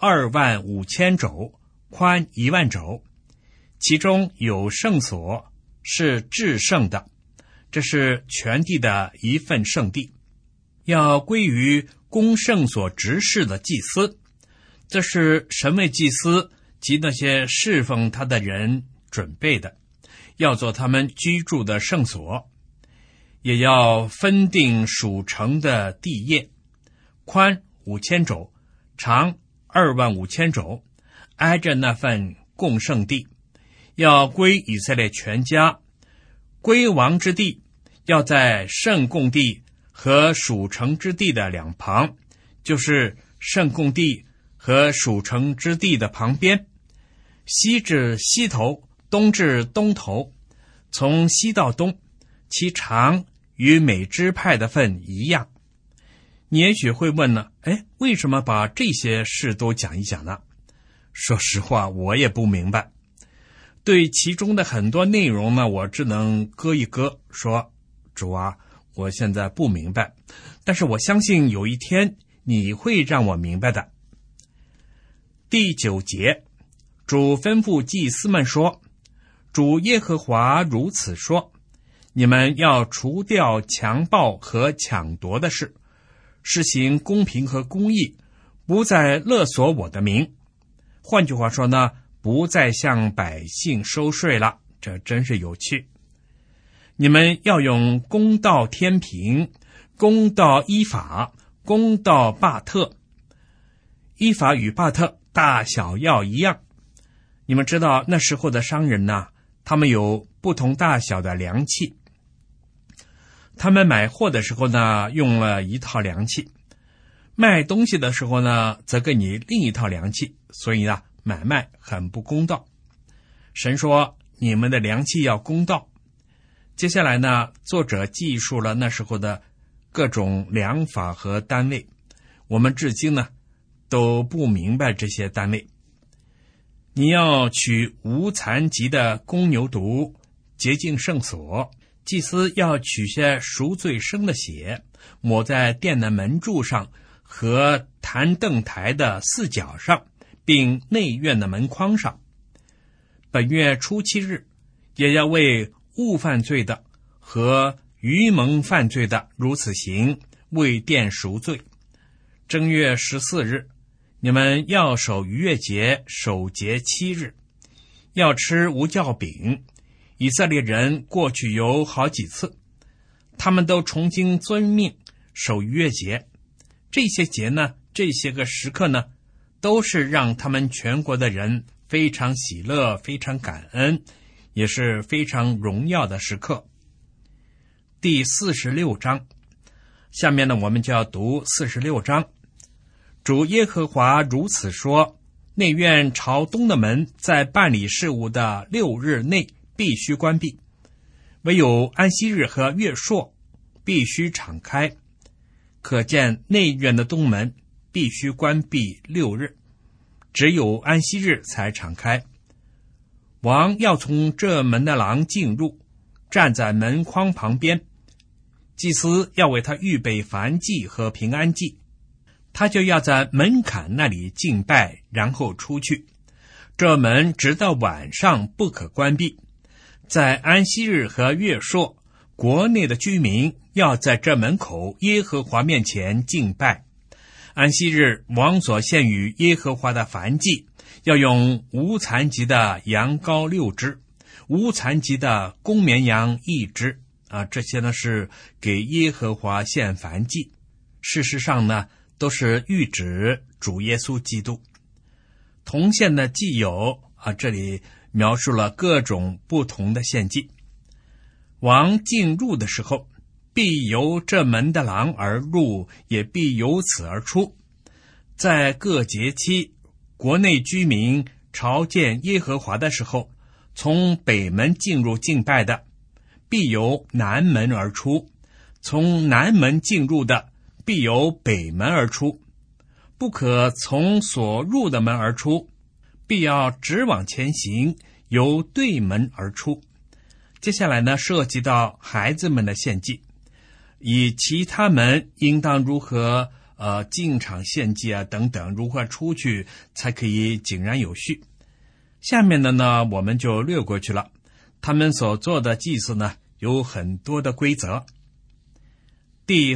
25000肘，宽10000肘。其中有圣所，是至圣的，这是全地的一份圣地，要归于供圣所执事的祭司，这是神为祭司及那些侍奉他的人准备的，要做他们居住的圣所。也要分定属城的地业，宽5000肘，长25000肘，挨着那份供圣地，要归以色列全家。归王之地要在圣供地和属城之地的两旁，就是圣供地和属城之地的旁边，西至西头，东至东头，从西到东，其长与每支派的份一样。你也许会问呢，为什么把这些事都讲一讲呢？说实话，我也不明白。对其中的很多内容呢，我只能搁一搁，说主啊，我现在不明白，但是我相信有一天你会让我明白的。第9节，主吩咐祭司们说，主耶和华如此说，你们要除掉强暴和抢夺的事，施行公平和公义，不再勒索我的名。换句话说呢，不再向百姓收税了，这真是有趣。你们要用公道天平，公道依法，公道巴特。依法与巴特大小要一样。你们知道那时候的商人呢，他们有不同大小的量器。他们买货的时候呢，用了一套量器，卖东西的时候呢，则给你另一套量器，所以呢，买卖很不公道。神说，你们的量器要公道。接下来呢，作者记述了那时候的各种量法和单位，我们至今呢都不明白这些单位。你要取无残疾的公牛犊，洁净圣所。祭司要取些赎罪生的血，抹在殿的门柱上和坛凳台的四角上，并内院的门框上。本月初7日，也要为误犯罪的和愚蒙犯罪的如此行，为殿赎罪。正月14日，你们要守逾越节，守节7日，要吃无酵饼。以色列人过去有好几次，他们都重新遵命守逾越节。这些节呢，这些个时刻呢，都是让他们全国的人非常喜乐，非常感恩， 也是非常荣耀的时刻。第46章，下面呢我们就要读46章。主耶和华如此说：内院朝东的门在办理事务的6日内必须关闭，唯有安息日和月朔必须敞开。可见内院的东门必须关闭6日，只有安息日才敞开。王要从这门的廊进入，站在门框旁边，祭司要为他预备燔祭和平安祭，他就要在门槛那里敬拜，然后出去。这门直到晚上不可关闭。在安息日和月朔，国内的居民要在这门口耶和华面前敬拜。安息日，王所献与耶和华的燔祭要用无残疾的羊羔6只，无残疾的公绵羊1只这些呢是给耶和华献燔祭。事实上呢，都是预指主耶稣基督。同献的祭有这里描述了各种不同的献祭。王进入的时候，必由这门的廊而入，也必由此而出。在各节期，国内居民朝见耶和华的时候，从北门进入敬拜的，必由南门而出；从南门进入的，必由北门而出。不可从所入的门而出，必要直往前行，由对门而出。接下来呢，涉及到孩子们的献祭，以其他门应当如何进场献祭等等，如何出去才可以井然有序。下面的呢我们就略过去了。他们所做的祭祀呢有很多的规则。第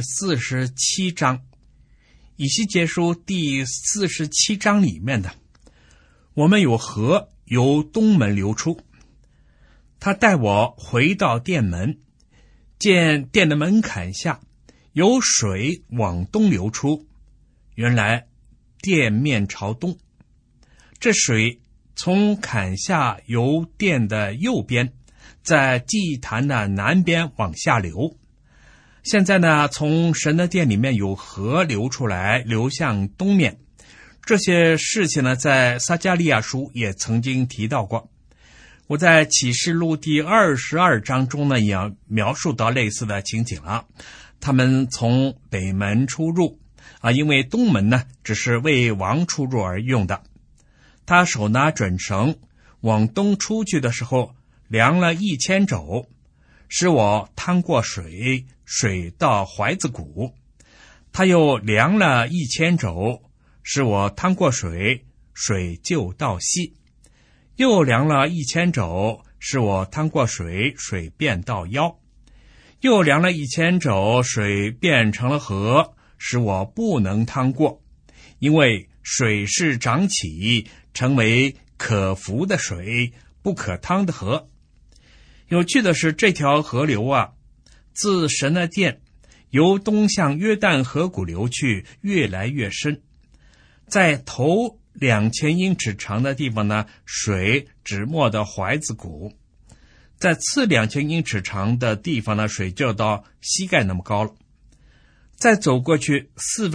47章，以西结书第47章里面的，我们有河由东门流出，他带我回到殿门，见殿的门槛下有水往东流出，原来殿面朝东，这水从坎下由殿的右边，在祭坛的南边往下流。现在呢，从神的殿里面有河流出来，流向东面。这些事情呢，在撒迦利亚书也曾经提到过。我在启示录第22章中呢，也描述到类似的情景了。他们从北门出入因为东门呢只是为王出入而用的。他手拿准绳，往东出去的时候，量了1000肘，使我趟过水，水到怀子骨。他又量了1000肘，使我趟过水，水就到膝。又量了1000肘，使我趟过水，水变到腰。又量了1000肘，水变成了河，使我不能趟过，因为水是涨起，成为可浮的水，不可趟的河。有趣的是，这条河流自神的殿由东向约旦河谷流去，越来越深。在头2000英尺长的地方呢，水只没到怀子骨；在次2000英尺长的地方呢，水就到膝盖那么高了。再走过去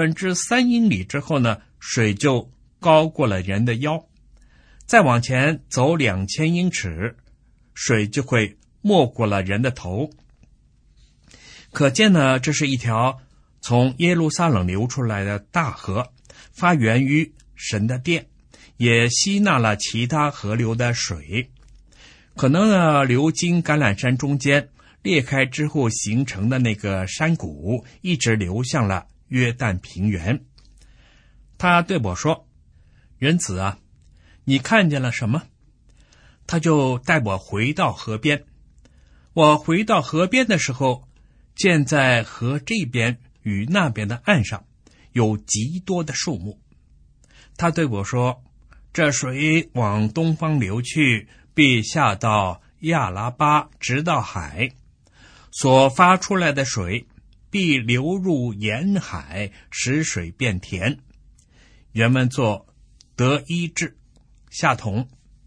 3/4英里之后呢，水就高过了人的腰。再往前走2000英尺，水就会没过了人的头。可见呢，这是一条从耶路撒冷流出来的大河，发源于神的殿，也吸纳了其他河流的水。可能呢，流经橄榄山中间裂开之后形成的那个山谷，一直流向了约旦平原。他对我说：人子你看见了什么？他就带我回到河边。我回到河边的时候，见在河这边与那边的岸上有极多的树木。他对我说：这水往东方流去，必下到亚拉巴，直到海，所发出来的水必流入沿海，使水变甜。原文作得医治，下同。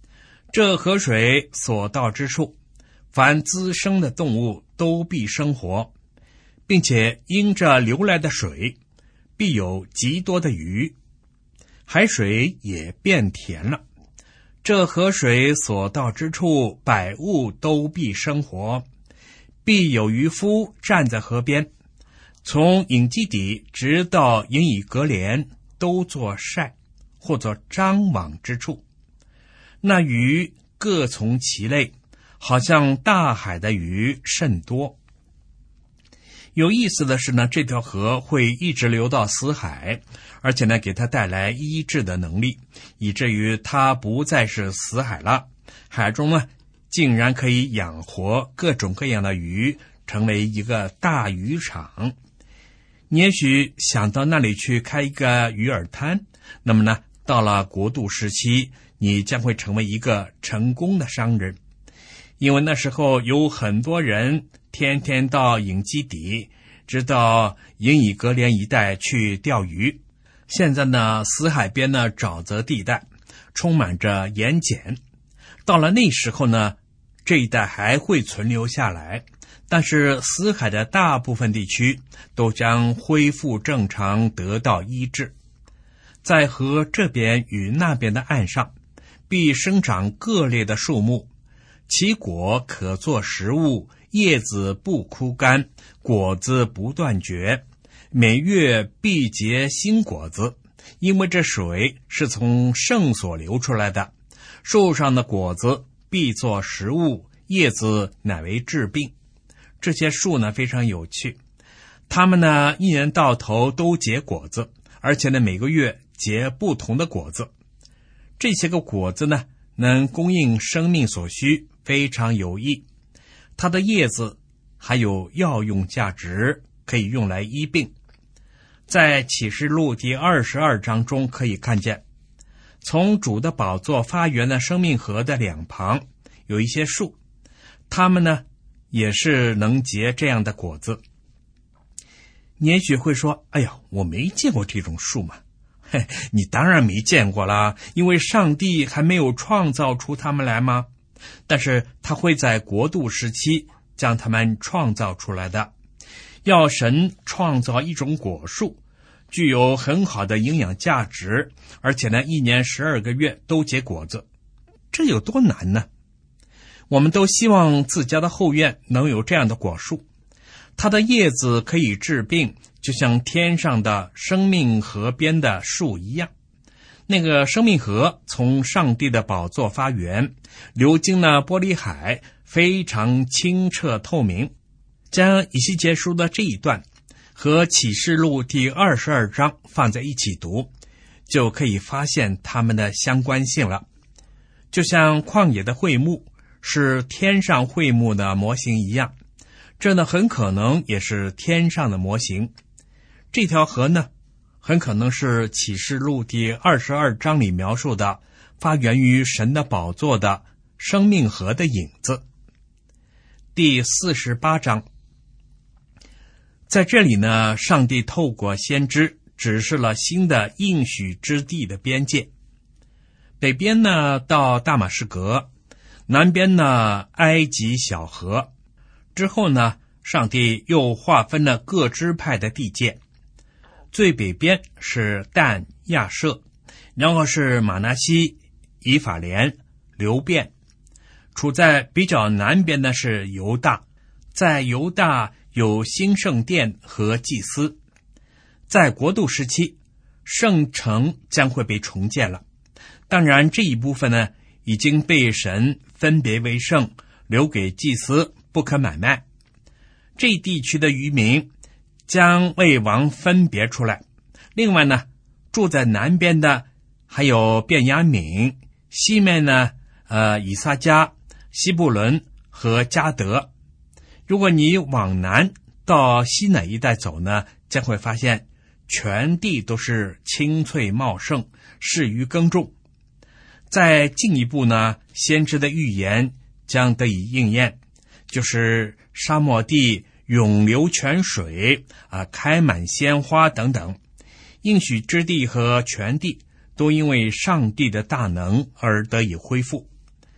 这河水所到之处，凡滋生的动物都必生活，并且因着流来的水，必有极多的鱼，海水也变甜了。这河水所到之处，百物都必生活，必有渔夫站在河边，从隐基底直到隐以革连，都作晒或作张网之处。那鱼各从其类，好像大海的鱼甚多。有意思的是呢，这条河会一直流到死海，而且呢，给它带来医治的能力，以至于它不再是死海了。海中呢，竟然可以养活各种各样的鱼，成为一个大渔场。你也许想到那里去开一个鱼饵摊，那么呢，到了国度时期，你将会成为一个成功的商人，因为那时候有很多人天天到隐基底，直到隐以革连一带去钓鱼。现在呢，死海边的沼泽地带充满着盐碱，到了那时候呢，这一带还会存留下来，但是死海的大部分地区都将恢复正常，得到医治。在河这边与那边的岸上，必生长各类的树木，其果可作食物，叶子不枯干，果子不断绝，每月必结新果子，因为这水是从圣所流出来的。树上的果子必作食物，叶子乃为治病。这些树呢非常有趣，它们呢一年到头都结果子，而且呢每个月结不同的果子。这些个果子呢能供应生命所需，非常有益。它的叶子还有药用价值，可以用来医病。在启示录第22章中可以看见，从主的宝座发源的生命河的两旁有一些树，它们呢也是能结这样的果子。你也许会说，哎呀，我没见过这种树嘛。嘿，你当然没见过啦，因为上帝还没有创造出它们来吗？但是他会在国度时期将它们创造出来的。要神创造一种果树，具有很好的营养价值，而且呢，一年12个月都结果子，这有多难呢？我们都希望自家的后院能有这样的果树，它的叶子可以治病，就像天上的生命河边的树一样。那个生命河从上帝的宝座发源，流经了玻璃海，非常清澈透明。将以西结书的这一段和启示录第22章放在一起读，就可以发现它们的相关性了。就像旷野的会幕是天上会幕的模型一样，这呢很可能也是天上的模型。这条河呢很可能是启示录第22章里描述的发源于神的宝座的生命河的影子。第48章，在这里呢，上帝透过先知指示了新的应许之地的边界。北边呢到大马士革，南边呢埃及小河。之后呢，上帝又划分了各支派的地界。最北边是但、亚设，然后是马拿西、以法莲、流便。处在比较南边的是犹大，在犹大有新圣殿和祭司。在国度时期，圣城将会被重建了。当然这一部分呢已经被神分别为圣，留给祭司，不可买卖。这地区的渔民将为王分别出来。另外呢，住在南边的还有便雅悯，西面呢以撒迦、西布伦和迦得。如果你往南到西南一带走呢，将会发现全地都是青翠茂盛，适于耕种。再进一步呢，先知的预言将得以应验，就是沙漠地涌流泉水开满鲜花等等。应许之地和全地都因为上帝的大能而得以恢复。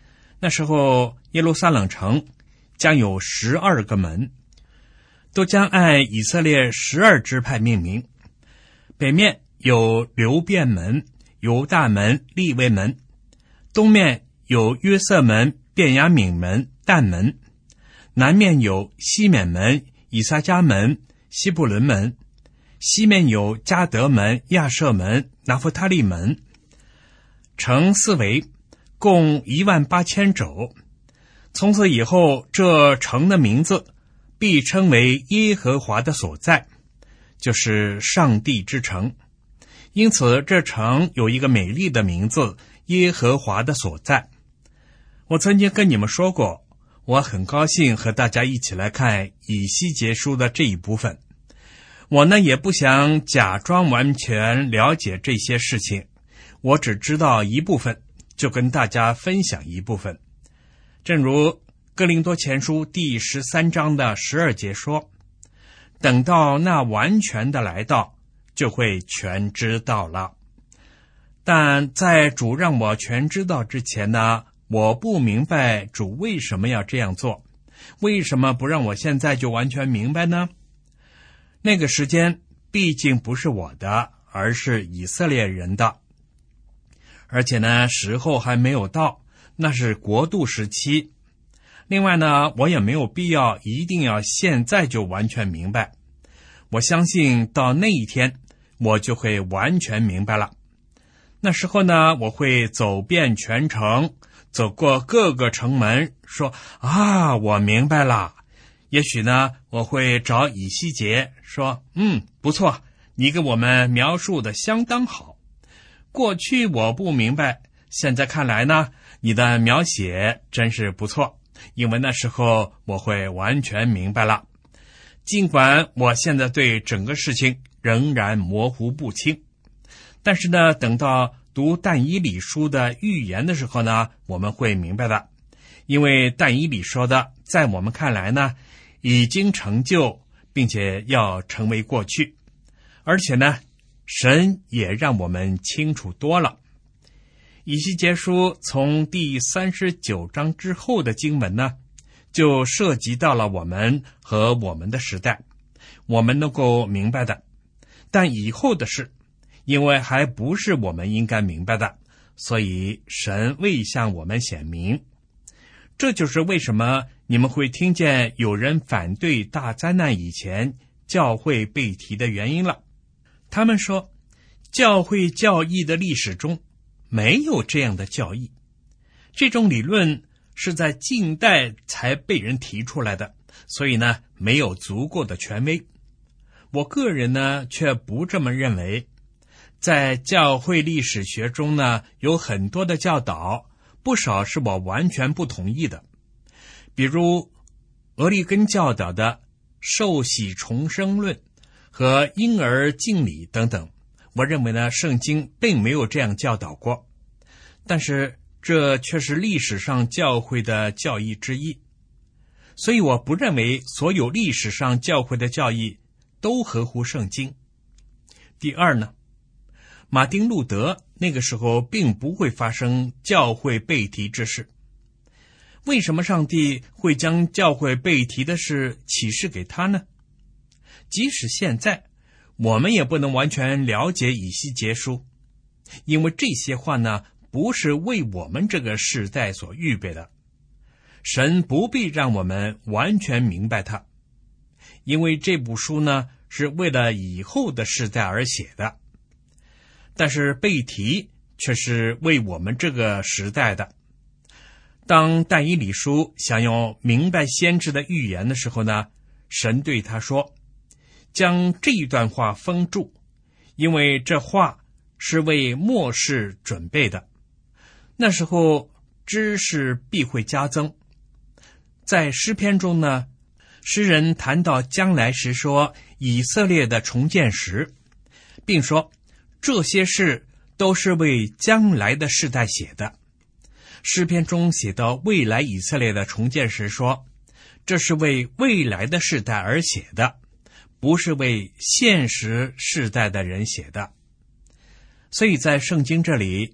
那时候耶路撒冷城将有12个门，都将按以色列12支派命名。北面有流便门、犹大门、利未门，东面有约瑟门、便雅悯门、但门，南面有西缅门、以撒迦门、西布伦门，西面有迦得门、亚舍门、拿弗他利门。城四围，共18000肘。从此以后，这城的名字必称为耶和华的所在，就是上帝之城。因此这城有一个美丽的名字，耶和华的所在。我曾经跟你们说过，我很高兴和大家一起来看以西结书的这一部分。我呢也不想假装完全了解这些事情，我只知道一部分，就跟大家分享一部分。正如哥林多前书第13章的12节说，等到那完全的来到，就会全知道了。但在主让我全知道之前呢，我不明白主为什么要这样做，为什么不让我现在就完全明白呢？那个时间毕竟不是我的，而是以色列人的，而且呢时候还没有到，那是国度时期。另外呢，我也没有必要一定要现在就完全明白，我相信到那一天我就会完全明白了。那时候呢，我会走遍全城，走过各个城门，说啊，我明白了。也许呢，我会找以西结说，不错，你给我们描述的相当好。过去我不明白，现在看来呢，你的描写真是不错，因为那时候我会完全明白了。尽管我现在对整个事情仍然模糊不清，但是呢，等到读但以理书的预言的时候呢，我们会明白的。因为但以理说的，在我们看来呢，已经成就，并且要成为过去。而且呢，神也让我们清楚多了。以西结书从第39章之后的经文呢，就涉及到了我们和我们的时代，我们能够明白的。但以后的事，因为还不是我们应该明白的，所以神未向我们显明。这就是为什么你们会听见有人反对大灾难以前教会被提的原因了。他们说，教会教义的历史中没有这样的教义，这种理论是在近代才被人提出来的，所以呢，没有足够的权威。我个人呢，却不这么认为。在教会历史学中呢，有很多的教导，不少是我完全不同意的。比如俄利根教导的受洗重生论和婴儿敬礼等等，我认为呢，圣经并没有这样教导过，但是这却是历史上教会的教义之一。所以我不认为所有历史上教会的教义都合乎圣经。第二呢，马丁路德那个时候并不会发生教会被提之事。为什么上帝会将教会被提的事启示给他呢？即使现在我们也不能完全了解以西结书，因为这些话呢，不是为我们这个时代所预备的。神不必让我们完全明白它，因为这部书呢，是为了以后的时代而写的。但是被提却是为我们这个时代的。当但以理书想要明白先知的预言的时候呢，神对他说，将这一段话封住，因为这话是为末世准备的。那时候知识必会加增。在诗篇中呢，诗人谈到将来时说以色列的重建时，并说这些事都是为将来的世代写的。诗篇中写到未来以色列的重建时说，这是为未来的世代而写的，不是为现实世代的人写的。所以在圣经这里，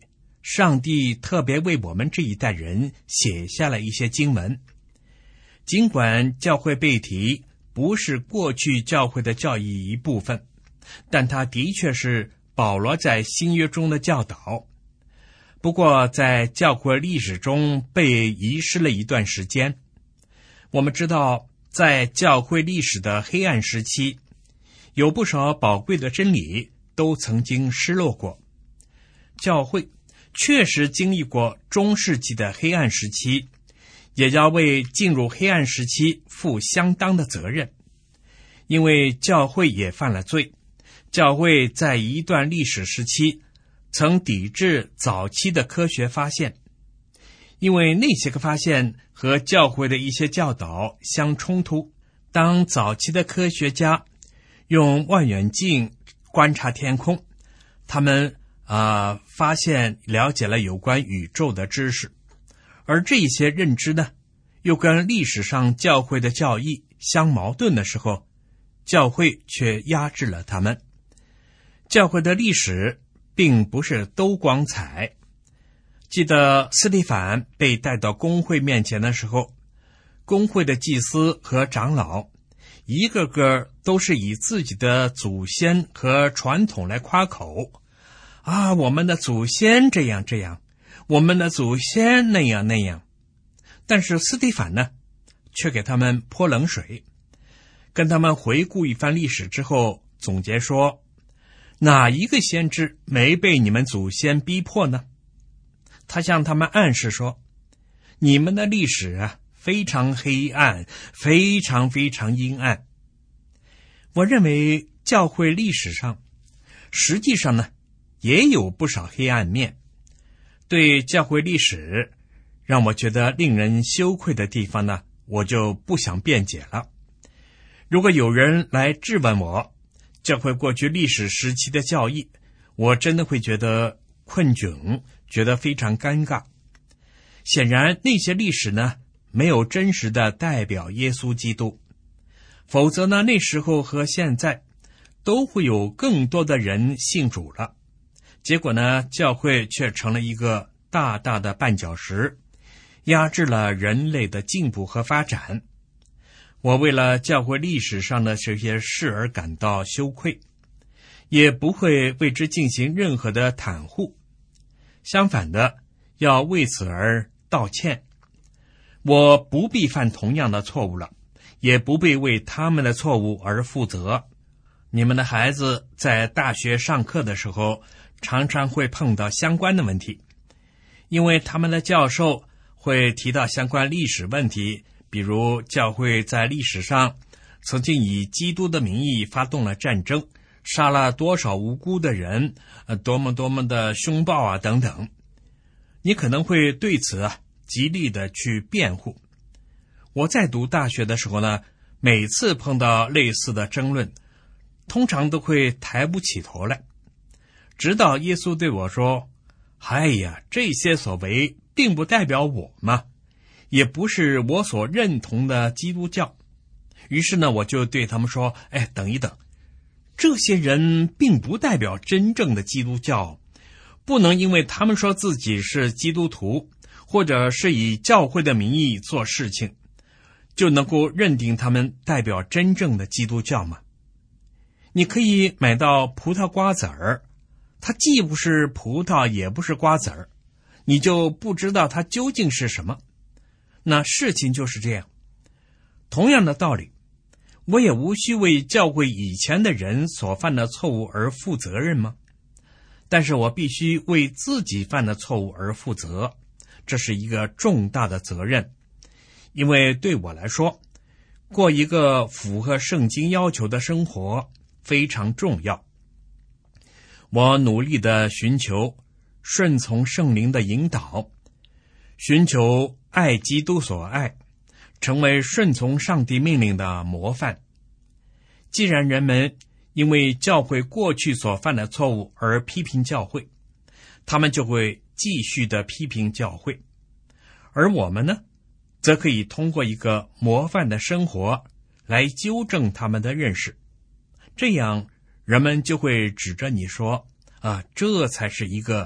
上帝特别为我们这一代人写下了一些经文。尽管教会背题不是过去教会的教义一部分，但它的确是保罗在新约中的教导。不过在教会历史中被遗失了一段时间。我们知道，在教会历史的黑暗时期，有不少宝贵的真理都曾经失落过。教会确实经历过中世纪的黑暗时期，也要为进入黑暗时期负相当的责任。因为教会也犯了罪，教会在一段历史时期曾抵制早期的科学发现，因为那些个发现和教会的一些教导相冲突。当早期的科学家用望远镜观察天空，他们发现了解了有关宇宙的知识，而这些认知呢，又跟历史上教会的教义相矛盾的时候，教会却压制了他们。教会的历史并不是都光彩。记得司提反被带到公会面前的时候，公会的祭司和长老一个个都是以自己的祖先和传统来夸口我们的祖先这样这样，我们的祖先那样那样。但是司提反呢，却给他们泼冷水，跟他们回顾一番历史之后，总结说，哪一个先知没被你们祖先逼迫呢？他向他们暗示说，你们的历史非常黑暗，非常非常阴暗。我认为教会历史上实际上呢，也有不少黑暗面。对教会历史让我觉得令人羞愧的地方呢，我就不想辩解了。如果有人来质问我教会过去历史时期的教义，我真的会觉得困窘，觉得非常尴尬。显然那些历史呢，没有真实的代表耶稣基督，否则呢，那时候和现在都会有更多的人信主了。结果呢，教会却成了一个大大的绊脚石，压制了人类的进步和发展。我为了教会历史上的这些事而感到羞愧，也不会为之进行任何的袒护。相反的，要为此而道歉。我不必犯同样的错误了，也不必为他们的错误而负责。你们的孩子在大学上课的时候，常常会碰到相关的问题，因为他们的教授会提到相关历史问题，比如教会在历史上曾经以基督的名义发动了战争，杀了多少无辜的人，多么多么的凶暴等等。你可能会对此极力的去辩护。我在读大学的时候呢，每次碰到类似的争论，通常都会抬不起头来，直到耶稣对我说，哎呀，这些所为并不代表我嘛，也不是我所认同的基督教。于是呢，我就对他们说，等一等，这些人并不代表真正的基督教，不能因为他们说自己是基督徒，或者是以教会的名义做事情，就能够认定他们代表真正的基督教吗？你可以买到葡萄瓜子儿，它既不是葡萄也不是瓜子儿，你就不知道它究竟是什么。那事情就是这样。同样的道理，我也无需为教会以前的人所犯的错误而负责任吗？但是我必须为自己犯的错误而负责，这是一个重大的责任。因为对我来说，过一个符合圣经要求的生活非常重要。我努力地寻求顺从圣灵的引导，寻求爱基督所爱，成为顺从上帝命令的模范。既然人们因为教会过去所犯的错误而批评教会，他们就会继续的批评教会。而我们呢，则可以通过一个模范的生活来纠正他们的认识。这样人们就会指着你说，这才是一个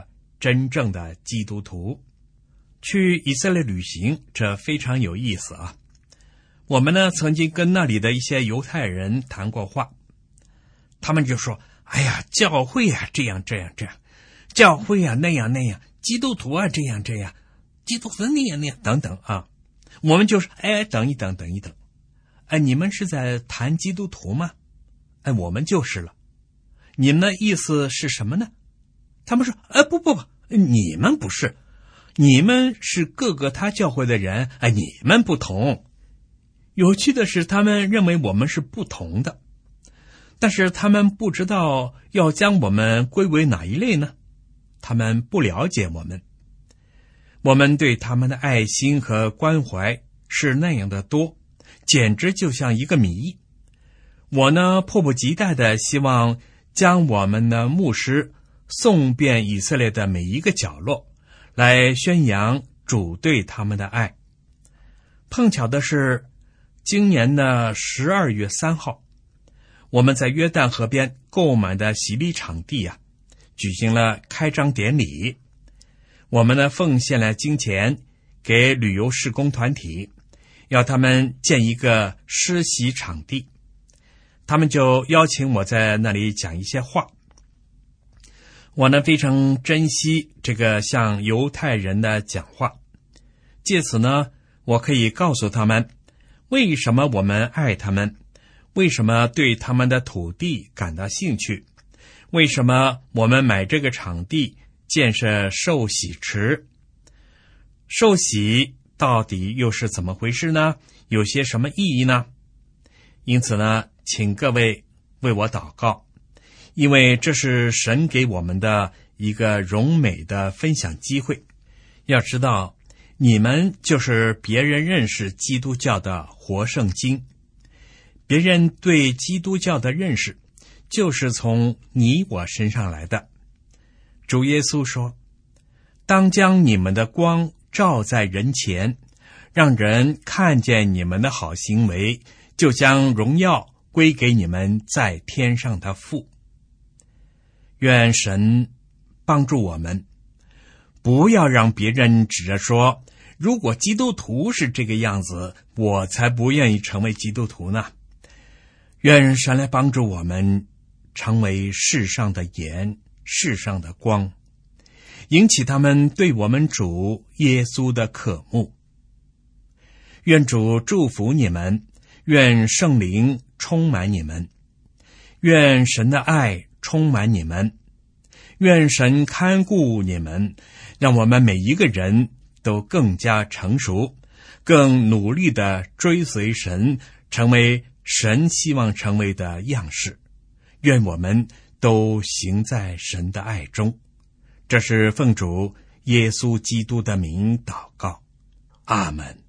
真正的基督徒。去以色列旅行，这非常有意思啊。我们呢，曾经跟那里的一些犹太人谈过话，他们就说，哎呀，教会啊这样这样这样，教会啊那样那样，基督徒啊这样这样，基督徒那样那样等等啊。我们就说，哎，等一等等一等，哎，你们是在谈基督徒吗？哎，我们就是了。你们的意思是什么呢？他们说，不，你们不是，你们是各个他教会的人，哎，你们不同。有趣的是，他们认为我们是不同的，但是他们不知道要将我们归为哪一类呢？他们不了解我们。我们对他们的爱心和关怀是那样的多，简直就像一个谜。我呢，迫不及待地希望将我们的牧师送遍以色列的每一个角落，来宣扬主对他们的爱。碰巧的是，今年的12月3号，我们在约旦河边购买的洗礼场地举行了开张典礼。我们呢，奉献了金钱给旅游事工团体，要他们建一个施洗场地。他们就邀请我在那里讲一些话。我呢，非常珍惜这个向犹太人的讲话，借此呢，我可以告诉他们为什么我们爱他们，为什么对他们的土地感到兴趣，为什么我们买这个场地建设受洗池。受洗到底又是怎么回事呢？有些什么意义呢？因此呢，请各位为我祷告，因为这是神给我们的一个荣美的分享机会。要知道，你们就是别人认识基督教的活圣经，别人对基督教的认识就是从你我身上来的。主耶稣说，当将你们的光照在人前，让人看见你们的好行为，就将荣耀归给你们在天上的父。愿神帮助我们，不要让别人指着说，如果基督徒是这个样子，我才不愿意成为基督徒呢。愿神来帮助我们成为世上的盐，世上的光，引起他们对我们主耶稣的渴慕。愿主祝福你们，愿圣灵充满你们，愿神的爱充满你们，愿神看顾你们，让我们每一个人都更加成熟，更努力地追随神，成为神希望成为的样式。愿我们都行在神的爱中。这是奉主耶稣基督的名祷告，阿们。